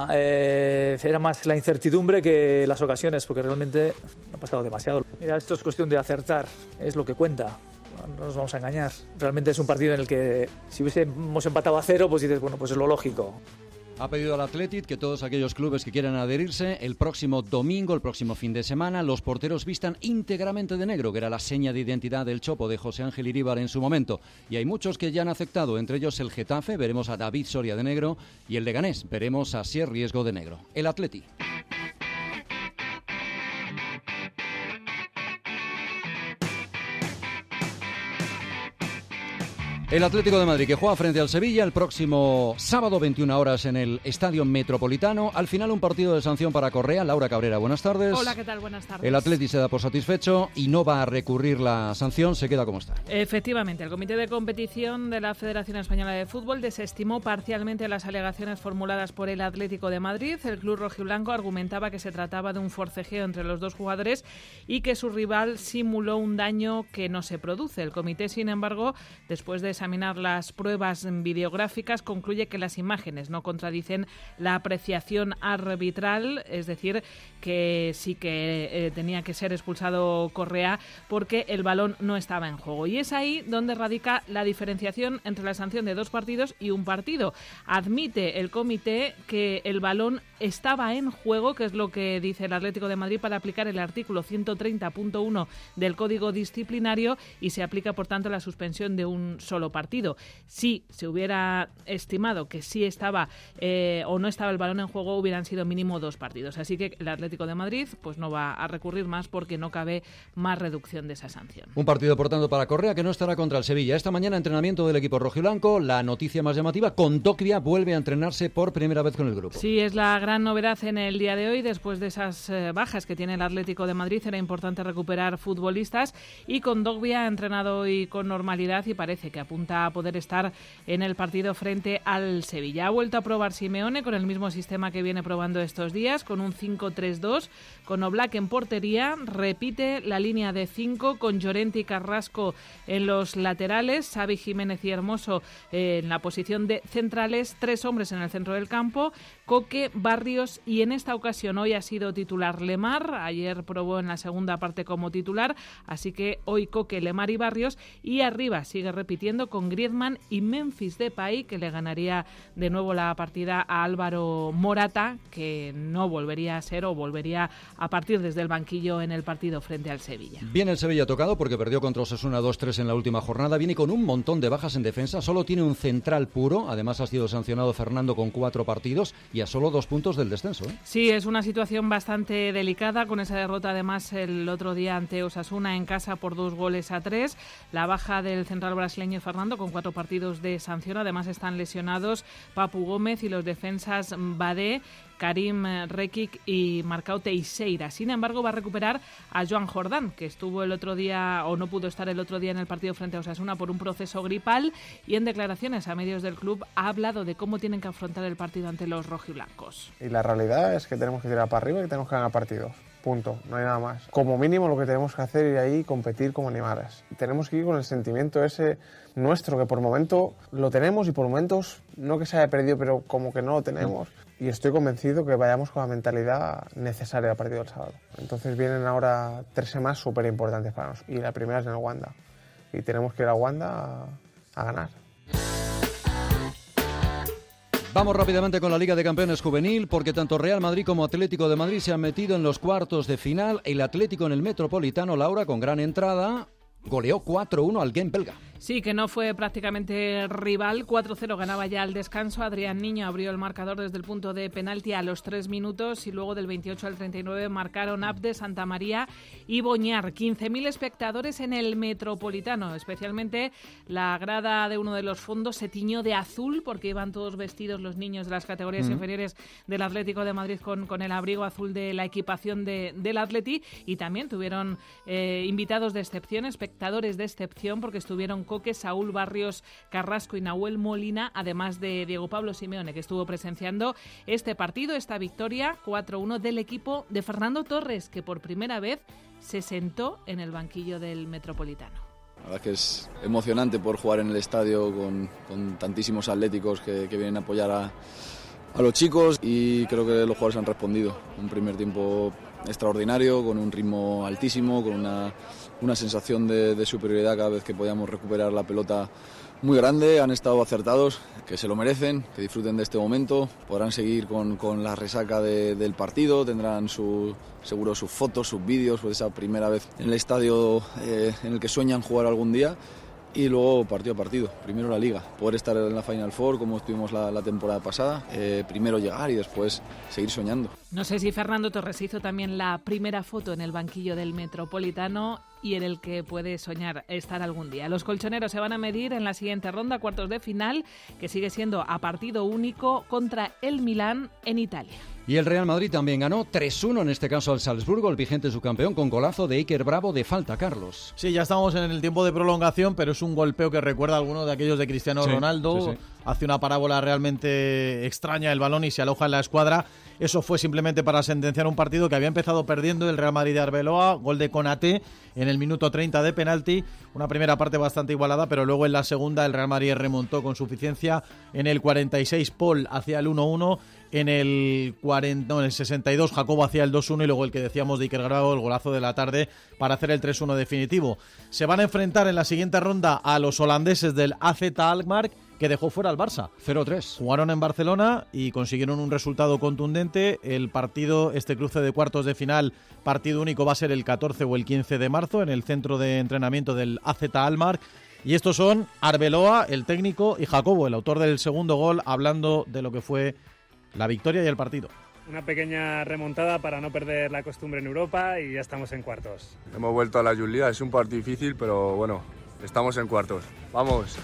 era más la incertidumbre que las ocasiones, porque realmente ha pasado demasiado. Mira, esto es cuestión de acertar, es lo que cuenta. No nos vamos a engañar. Realmente es un partido en el que si hubiésemos empatado a 0, pues dices, bueno, pues es lo lógico. Ha pedido al Athletic que todos aquellos clubes que quieran adherirse, el próximo domingo, el próximo fin de semana, los porteros vistan íntegramente de negro, que era la seña de identidad del Chopo de José Ángel Iríbar en su momento. Y hay muchos que ya han aceptado, entre ellos el Getafe, veremos a David Soria de negro, y el Leganés, veremos a Sier Riesgo de negro. El Athletic. El Atlético de Madrid que juega frente al Sevilla el próximo sábado 21 horas en el Estadio Metropolitano. Al final un partido de sanción para Correa. Laura Cabrera, buenas tardes. Hola, ¿qué tal? Buenas tardes. El Atleti se da por satisfecho y no va a recurrir la sanción, se queda como está. Efectivamente, el Comité de Competición de la Federación Española de Fútbol desestimó parcialmente las alegaciones formuladas por el Atlético de Madrid. El club rojiblanco argumentaba que se trataba de un forcejeo entre los dos jugadores y que su rival simuló un daño que no se produce. El comité, sin embargo, después de examinar las pruebas videográficas, concluye que las imágenes no contradicen la apreciación arbitral, es decir, que sí que tenía que ser expulsado Correa porque el balón no estaba en juego. Y es ahí donde radica la diferenciación entre la sanción de 2 partidos y un partido. Admite el comité que el balón estaba en juego, que es lo que dice el Atlético de Madrid, para aplicar el artículo 130.1 del Código Disciplinario, y se aplica, por tanto, la suspensión de un solo partido. Si se hubiera estimado que sí estaba o no estaba el balón en juego, hubieran sido mínimo 2 partidos. Así que el Atlético de Madrid pues no va a recurrir más porque no cabe más reducción de esa sanción. Un partido, por tanto, para Correa que no estará contra el Sevilla. Esta mañana entrenamiento del equipo rojiblanco. La noticia más llamativa, Kondogbia vuelve a entrenarse por primera vez con el grupo. Sí, es la gran novedad en el día de hoy. Después de esas bajas que tiene el Atlético de Madrid, era importante recuperar futbolistas, y Kondogbia ha entrenado hoy con normalidad y parece que apunta a poder estar en el partido frente al Sevilla. Ha vuelto a probar Simeone con el mismo sistema que viene probando estos días, con un 5-3-2, con Oblak en portería. Repite la línea de 5 con Llorente y Carrasco en los laterales, Xavi, Jiménez y Hermoso en la posición de centrales, 3 hombres en el centro del campo, Coque, Barrios y en esta ocasión hoy ha sido titular Lemar. Ayer probó en la segunda parte como titular, así que hoy Coque, Lemar y Barrios, y arriba sigue repitiendo con Griezmann y Memphis Depay, que le ganaría de nuevo la partida a Álvaro Morata, que no volvería a ser o volvería a partir desde el banquillo en el partido frente al Sevilla. Viene el Sevilla tocado porque perdió contra Osasuna 2-3 en la última jornada. Viene con un montón de bajas en defensa, solo tiene un central puro, además ha sido sancionado Fernando con 4 partidos y a solo 2 puntos del descenso. Sí, es una situación bastante delicada, con esa derrota además el otro día ante Osasuna en casa por 2-3. La baja del central brasileño Fernando con 4 partidos de sanción. Además están lesionados Papu Gómez y los defensas Badé, Karim Rekic y Marcao Teixeira. Sin embargo, va a recuperar a Joan Jordán, que estuvo el otro día o no pudo estar el otro día en el partido frente a Osasuna por un proceso gripal, y en declaraciones a medios del club ha hablado de cómo tienen que afrontar el partido ante los rojiblancos. Y la realidad es que tenemos que tirar para arriba y que tenemos que ganar partidos. Punto, no hay nada más. Como mínimo lo que tenemos que hacer es ir ahí y competir como animales. Tenemos que ir con el sentimiento ese nuestro, que por momento lo tenemos y por momentos no que se haya perdido, pero como que no lo tenemos. Y estoy convencido que vayamos con la mentalidad necesaria al partido del sábado. Entonces vienen ahora 3 semanas súper importantes para nosotros. Y la primera es en el Wanda. Y tenemos que ir a Wanda a ganar. Vamos rápidamente con la Liga de Campeones Juvenil, porque tanto Real Madrid como Atlético de Madrid se han metido en los cuartos de final. El Atlético en el Metropolitano, Laura, con gran entrada, goleó 4-1 al Genk belga. Sí, que no fue prácticamente rival. 4-0 ganaba ya al descanso. Adrián Niño abrió el marcador desde el punto de penalti a los 3 minutos y luego del 28 al 39 marcaron Abde, Santa María y Boñar. 15.000 espectadores en el Metropolitano. Especialmente la grada de uno de los fondos se tiñó de azul porque iban todos vestidos los niños de las categorías inferiores del Atlético de Madrid con el abrigo azul de la equipación del Atleti, y también tuvieron invitados de excepción, espectadores de excepción, porque estuvieron Coque, Saúl, Barrios, Carrasco y Nahuel Molina, además de Diego Pablo Simeone, que estuvo presenciando este partido, esta victoria 4-1 del equipo de Fernando Torres, que por primera vez se sentó en el banquillo del Metropolitano. La verdad es que es emocionante por jugar en el estadio con tantísimos atléticos que vienen a apoyar a los chicos, y creo que los jugadores han respondido. Un primer tiempo extraordinario, con un ritmo altísimo, con una sensación de superioridad cada vez que podíamos recuperar la pelota muy grande. Han estado acertados, que se lo merecen, que disfruten de este momento. Podrán seguir con la resaca del partido, tendrán seguro sus fotos, sus vídeos, pues esa primera vez en el estadio en el que sueñan jugar algún día. y luego partido a partido, primero la Liga, poder estar en la Final Four como estuvimos la temporada pasada, primero llegar y después seguir soñando. No sé si Fernando Torres hizo también la primera foto en el banquillo del Metropolitano y en el que puede soñar estar algún día. Los colchoneros se van a medir en la siguiente ronda, cuartos de final, que sigue siendo a partido único contra el Milán en Italia. Y el Real Madrid también ganó 3-1, en este caso al Salzburgo, el vigente subcampeón, con golazo de Iker Bravo de falta, Carlos. Sí, ya estamos en el tiempo de prolongación, pero es un golpeo que recuerda a alguno de aquellos de Cristiano Ronaldo. Sí. Hace una parábola realmente extraña el balón y se aloja en la escuadra. Eso fue simplemente para sentenciar un partido que había empezado perdiendo el Real Madrid de Arbeloa, gol de Konaté en el minuto 30 de penalti. Una primera parte bastante igualada, pero luego en la segunda el Real Madrid remontó con suficiencia. En el 46 Paul hacía el 1-1. En el 62 Jacobo hacía el 2-1 y luego el que decíamos de Iker Bravo, el golazo de la tarde para hacer el 3-1 definitivo. Se van a enfrentar en la siguiente ronda a los holandeses del AZ Alkmaar, que dejó fuera al Barça. 0-3. Jugaron en Barcelona y consiguieron un resultado contundente. El partido, este cruce de cuartos de final, partido único, va a ser el 14 o el 15 de marzo en el centro de entrenamiento del AZ Alkmaar. Y estos son Arbeloa, el técnico, y Jacobo, el autor del segundo gol, hablando de lo que fue la victoria y el partido. Una pequeña remontada para no perder la costumbre en Europa y ya estamos en cuartos. Hemos vuelto a la Julia, es un partido difícil, pero bueno, estamos en cuartos. ¡Vamos!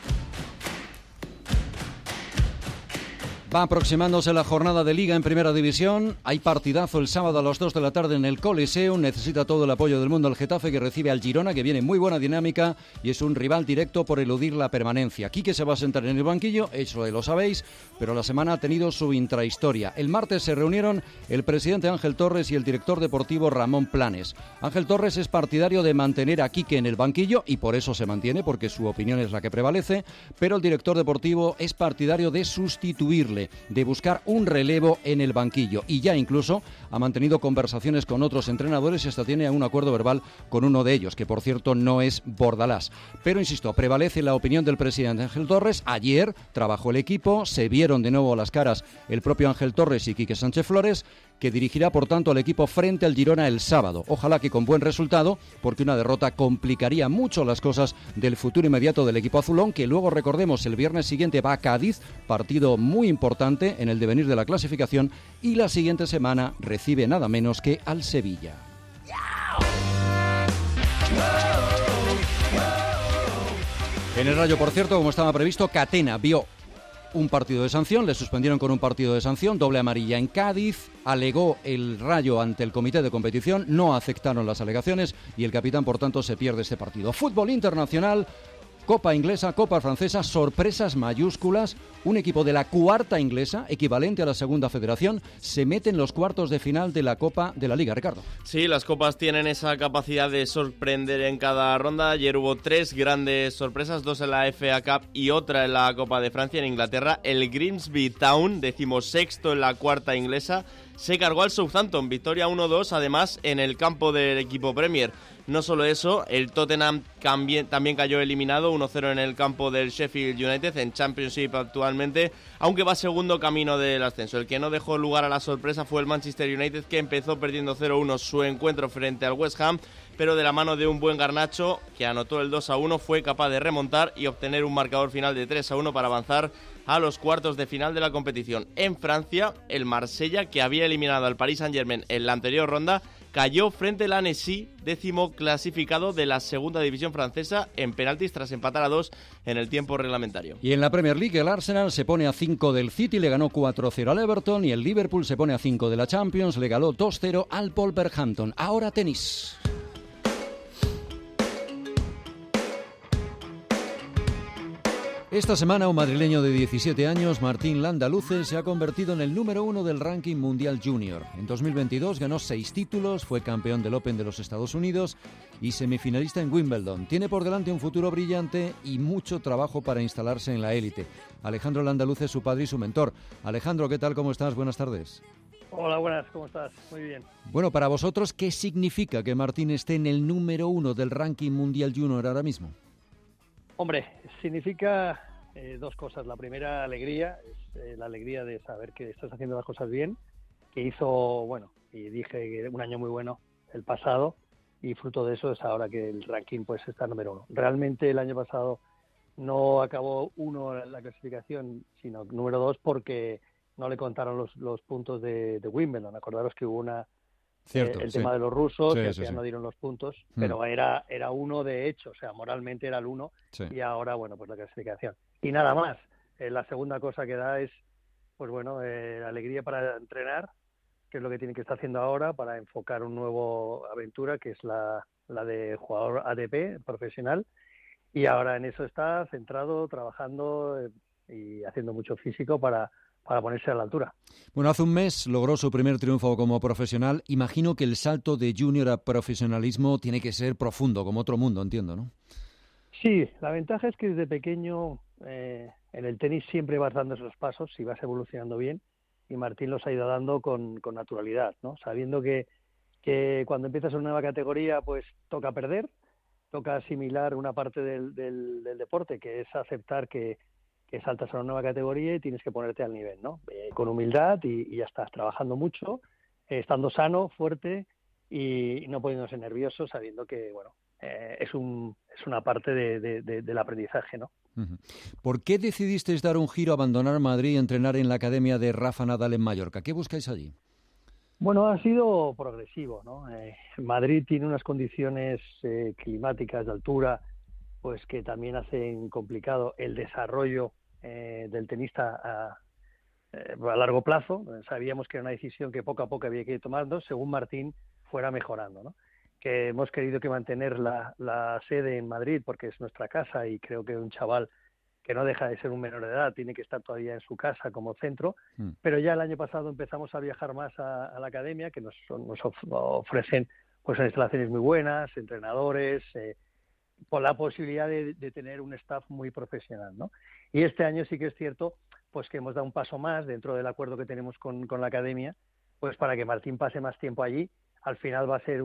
Va aproximándose la jornada de Liga en Primera División. Hay partidazo el sábado a las 2 de la tarde en el Coliseum. Necesita todo el apoyo del mundo el Getafe, que recibe al Girona, que viene en muy buena dinámica y es un rival directo por eludir la permanencia. Quique se va a sentar en el banquillo, eso lo sabéis, pero la semana ha tenido su intrahistoria. El martes se reunieron el presidente Ángel Torres y el director deportivo Ramón Planes. Ángel Torres es partidario de mantener a Quique en el banquillo y por eso se mantiene, porque su opinión es la que prevalece, pero el director deportivo es partidario de sustituirle, de buscar un relevo en el banquillo, y ya incluso ha mantenido conversaciones con otros entrenadores y hasta tiene un acuerdo verbal con uno de ellos, que por cierto no es Bordalás. Pero insisto, prevalece la opinión del presidente Ángel Torres. Ayer trabajó el equipo, se vieron de nuevo a las caras el propio Ángel Torres y Quique Sánchez Flores, que dirigirá por tanto al equipo frente al Girona el sábado. Ojalá que con buen resultado, porque una derrota complicaría mucho las cosas del futuro inmediato del equipo azulón, que luego, recordemos, el viernes siguiente va a Cádiz, partido muy importante en el devenir de la clasificación, y la siguiente semana recibe nada menos que al Sevilla. En el Rayo, por cierto, como estaba previsto, Catena vio un partido de sanción, le suspendieron con un partido de sanción, doble amarilla en Cádiz, alegó el Rayo ante el comité de competición, no aceptaron las alegaciones y el capitán, por tanto, se pierde este partido. Fútbol internacional, Copa inglesa, Copa francesa, sorpresas mayúsculas. Un equipo de la cuarta inglesa, equivalente a la segunda federación, se mete en los cuartos de final de la Copa de la Liga, Ricardo. Sí, las copas tienen esa capacidad de sorprender en cada ronda. Ayer hubo 3 grandes sorpresas, 2 en la FA Cup y otra en la Copa de Francia en Inglaterra. El Grimsby Town, 16º en la cuarta inglesa, se cargó al Southampton, victoria 1-2, además en el campo del equipo Premier. No solo eso, el Tottenham también cayó eliminado 1-0 en el campo del Sheffield United en Championship actualmente, aunque va segundo camino del ascenso. El que no dejó lugar a la sorpresa fue el Manchester United, que empezó perdiendo 0-1 su encuentro frente al West Ham, pero de la mano de un buen Garnacho, que anotó el 2-1, fue capaz de remontar y obtener un marcador final de 3-1 para avanzar a los cuartos de final de la competición. En Francia, el Marsella, que había eliminado al Paris Saint-Germain en la anterior ronda, cayó frente al Annecy, 10º clasificado de la segunda división francesa, en penaltis tras empatar a 2 en el tiempo reglamentario. Y en la Premier League, el Arsenal se pone a 5 del City, le ganó 4-0 al Everton, y el Liverpool se pone a 5 de la Champions, le ganó 2-0 al Wolverhampton. Ahora tenis. Esta semana un madrileño de 17 años, Martín Landaluce, se ha convertido en el número 1 del ranking mundial junior. En 2022 ganó 6 títulos, fue campeón del Open de los Estados Unidos y semifinalista en Wimbledon. Tiene por delante un futuro brillante y mucho trabajo para instalarse en la élite. Alejandro Landaluce es su padre y su mentor. Alejandro, ¿qué tal? ¿Cómo estás? Buenas tardes. Hola, buenas, ¿cómo estás? Muy bien. Bueno, para vosotros, ¿qué significa que Martín esté en el número 1 del ranking mundial junior ahora mismo? Hombre, significa 2 cosas. La primera, alegría, es la alegría de saber que estás haciendo las cosas bien, que hizo, bueno, y dije que un año muy bueno el pasado, y fruto de eso es ahora que el ranking pues está número 1. Realmente el año pasado no acabó 1 en la clasificación, sino número 2 porque no le contaron los puntos de Wimbledon. Acordaros que hubo el tema de los rusos, que al final no dieron los puntos, pero era 1 de hecho, o sea, moralmente era el 1, y ahora, bueno, pues la clasificación. Y nada más, la segunda cosa que da es, pues bueno, alegría para entrenar, que es lo que tiene que estar haciendo ahora para enfocar una nueva aventura, que es la de jugador ATP profesional, y ahora en eso está centrado, trabajando y haciendo mucho físico para ponerse a la altura. Bueno, hace un mes logró su primer triunfo como profesional. Imagino que el salto de junior a profesionalismo tiene que ser profundo, como otro mundo, entiendo, ¿no? Sí, la ventaja es que desde pequeño en el tenis siempre vas dando esos pasos y vas evolucionando bien, y Martín los ha ido dando con naturalidad, ¿no? Sabiendo que cuando empiezas en una nueva categoría pues toca perder, toca asimilar una parte del deporte, que es aceptar que saltas a una nueva categoría y tienes que ponerte al nivel, ¿no? Con humildad y ya estás, trabajando mucho, estando sano, fuerte y no poniéndose nervioso, sabiendo que, bueno, es una parte del aprendizaje, ¿no? ¿Por qué decidisteis dar un giro, abandonar Madrid y entrenar en la academia de Rafa Nadal en Mallorca? ¿Qué buscáis allí? Bueno, ha sido progresivo, ¿no? Madrid tiene unas condiciones climáticas de altura, pues que también hacen complicado el desarrollo del tenista a largo plazo. Sabíamos que era una decisión que poco a poco había que ir tomando, según Martín fuera mejorando, ¿no? Que hemos querido que mantener la sede en Madrid porque es nuestra casa, y creo que un chaval que no deja de ser un menor de edad tiene que estar todavía en su casa como centro, pero ya el año pasado empezamos a viajar más a la academia, que nos ofrecen pues instalaciones muy buenas, entrenadores, con la posibilidad de tener un staff muy profesional, ¿no? Y este año sí que es cierto pues que hemos dado un paso más dentro del acuerdo que tenemos con la academia, pues para que Martín pase más tiempo allí. Al final va a ser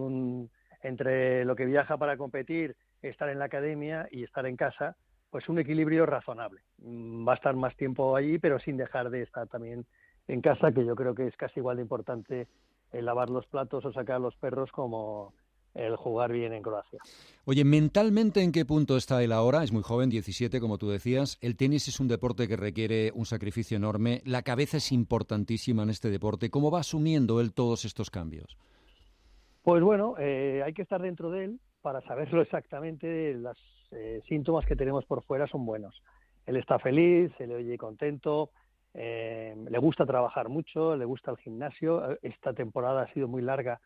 entre lo que viaja para competir, estar en la academia y estar en casa, pues un equilibrio razonable. Va a estar más tiempo allí, pero sin dejar de estar también en casa, que yo creo que es casi igual de importante el lavar los platos o sacar los perros como el jugar bien en Croacia. Oye, mentalmente, ¿en qué punto está él ahora? Es muy joven, 17, como tú decías. El tenis es un deporte que requiere un sacrificio enorme. La cabeza es importantísima en este deporte. ¿Cómo va asumiendo él todos estos cambios? Pues bueno, hay que estar dentro de él para saberlo exactamente. Los síntomas que tenemos por fuera son buenos. Él está feliz, se le oye contento, le gusta trabajar mucho, le gusta el gimnasio. Esta temporada ha sido muy larga,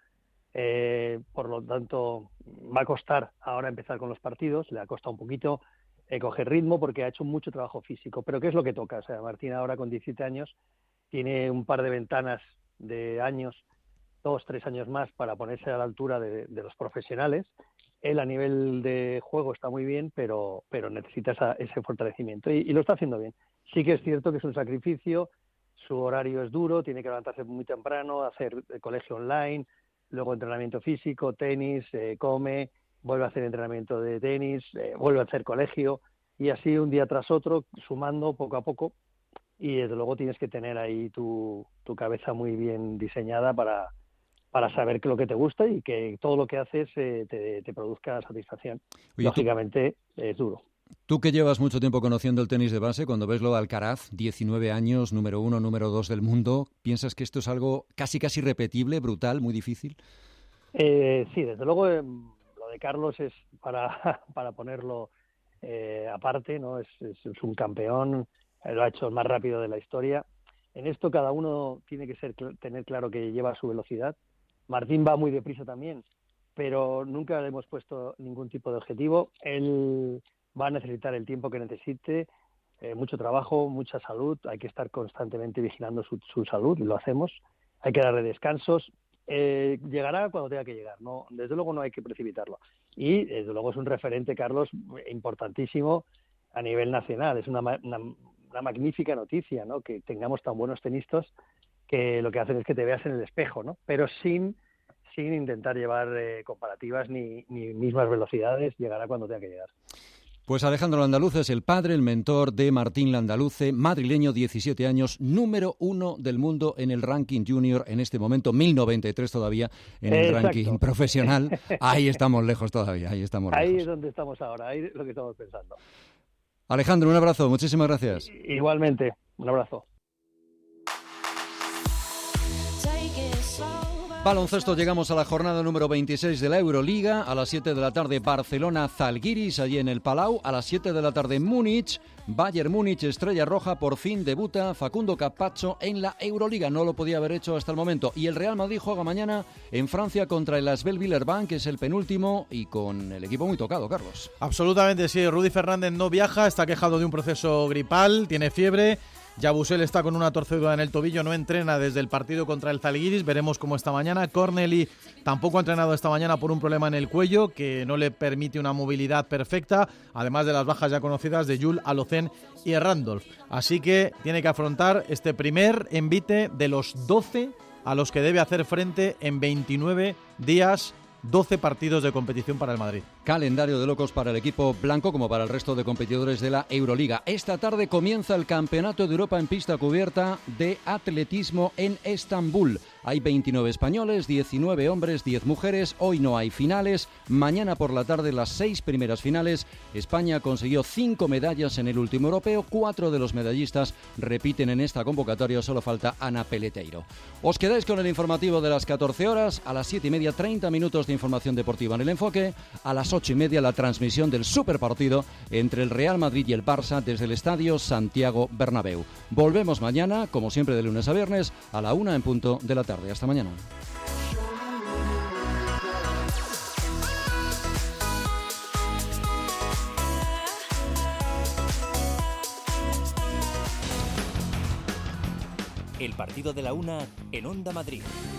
por lo tanto va a costar ahora empezar con los partidos, le ha costado un poquito coger ritmo porque ha hecho mucho trabajo físico, pero ¿qué es lo que toca? O sea, Martín ahora con 17 años tiene un par de ventanas de años, 2, 3 años más para ponerse a la altura de los profesionales. Él a nivel de juego está muy bien, pero necesita ese fortalecimiento y lo está haciendo bien. Sí que es cierto que es un sacrificio, su horario es duro, tiene que levantarse muy temprano, hacer colegio online, luego entrenamiento físico, tenis, come, vuelve a hacer entrenamiento de tenis, vuelve a hacer colegio, y así un día tras otro, sumando poco a poco, y desde luego tienes que tener ahí tu cabeza muy bien diseñada para saber lo que te gusta y que todo lo que haces te produzca satisfacción. Oye, lógicamente es duro. Tú que llevas mucho tiempo conociendo el tenis de base, cuando ves lo de Alcaraz, 19 años, número 1, número 2 del mundo, ¿piensas que esto es algo casi repetible, brutal, muy difícil? Sí, desde luego lo de Carlos es para ponerlo aparte, ¿no? Es un campeón, lo ha hecho el más rápido de la historia. En esto cada uno tiene que tener claro que lleva su velocidad. Martín va muy deprisa también, pero nunca le hemos puesto ningún tipo de objetivo. Él va a necesitar el tiempo que necesite, mucho trabajo, mucha salud. Hay que estar constantemente vigilando su salud, y lo hacemos. Hay que darle descansos. Llegará cuando tenga que llegar, ¿no? Desde luego no hay que precipitarlo. Y desde luego es un referente, Carlos, importantísimo a nivel nacional. Es una magnífica noticia, ¿no? Que tengamos tan buenos tenistas que lo que hacen es que te veas en el espejo, ¿no? Pero sin intentar llevar comparativas ni mismas velocidades. Llegará cuando tenga que llegar. Pues Alejandro Landaluce es el padre, el mentor de Martín Landaluce, madrileño, 17 años, número 1 del mundo en el ranking junior en este momento, 1093 todavía en el ranking profesional. Ahí estamos lejos todavía, ahí estamos lejos. Ahí es donde estamos ahora, ahí es lo que estamos pensando. Alejandro, un abrazo, muchísimas gracias. Igualmente, un abrazo. Baloncesto, llegamos a la jornada número 26 de la Euroliga. A las 7 de la tarde Barcelona-Zalgiris, allí en el Palau. A las 7 de la tarde Múnich, Bayern Múnich, Estrella Roja. Por fin debuta Facundo Campazzo en la Euroliga. No lo podía haber hecho hasta el momento. Y el Real Madrid juega mañana en Francia contra el Asvel Villeurbanne, que es el penúltimo, y con el equipo muy tocado, Carlos. Absolutamente sí. Rudy Fernández no viaja, está quejado de un proceso gripal, tiene fiebre. Yabusel está con una torcedura en el tobillo, no entrena desde el partido contra el Zalgiris, veremos cómo está mañana. Corneli tampoco ha entrenado esta mañana por un problema en el cuello que no le permite una movilidad perfecta, además de las bajas ya conocidas de Jules Alocen y Randolph. Así que tiene que afrontar este primer envite de los 12 a los que debe hacer frente en 29 días. 12 partidos de competición para el Madrid. Calendario de locos para el equipo blanco como para el resto de competidores de la Euroliga. Esta tarde comienza el Campeonato de Europa en pista cubierta de atletismo en Estambul. Hay 29 españoles, 19 hombres, 10 mujeres. Hoy no hay finales. Mañana por la tarde las 6 primeras finales. España consiguió 5 medallas en el último europeo. 4 de los medallistas repiten en esta convocatoria. Solo falta Ana Peleteiro. Os quedáis con el informativo de las 14 horas. A las 7:30, 30 minutos de información deportiva en el enfoque. A las 8:30 la transmisión del superpartido entre el Real Madrid y el Barça desde el estadio Santiago Bernabéu. Volvemos mañana, como siempre de lunes a viernes, a la 1 en punto de la tarde. Hasta mañana. El partido de la 1 en Onda Madrid.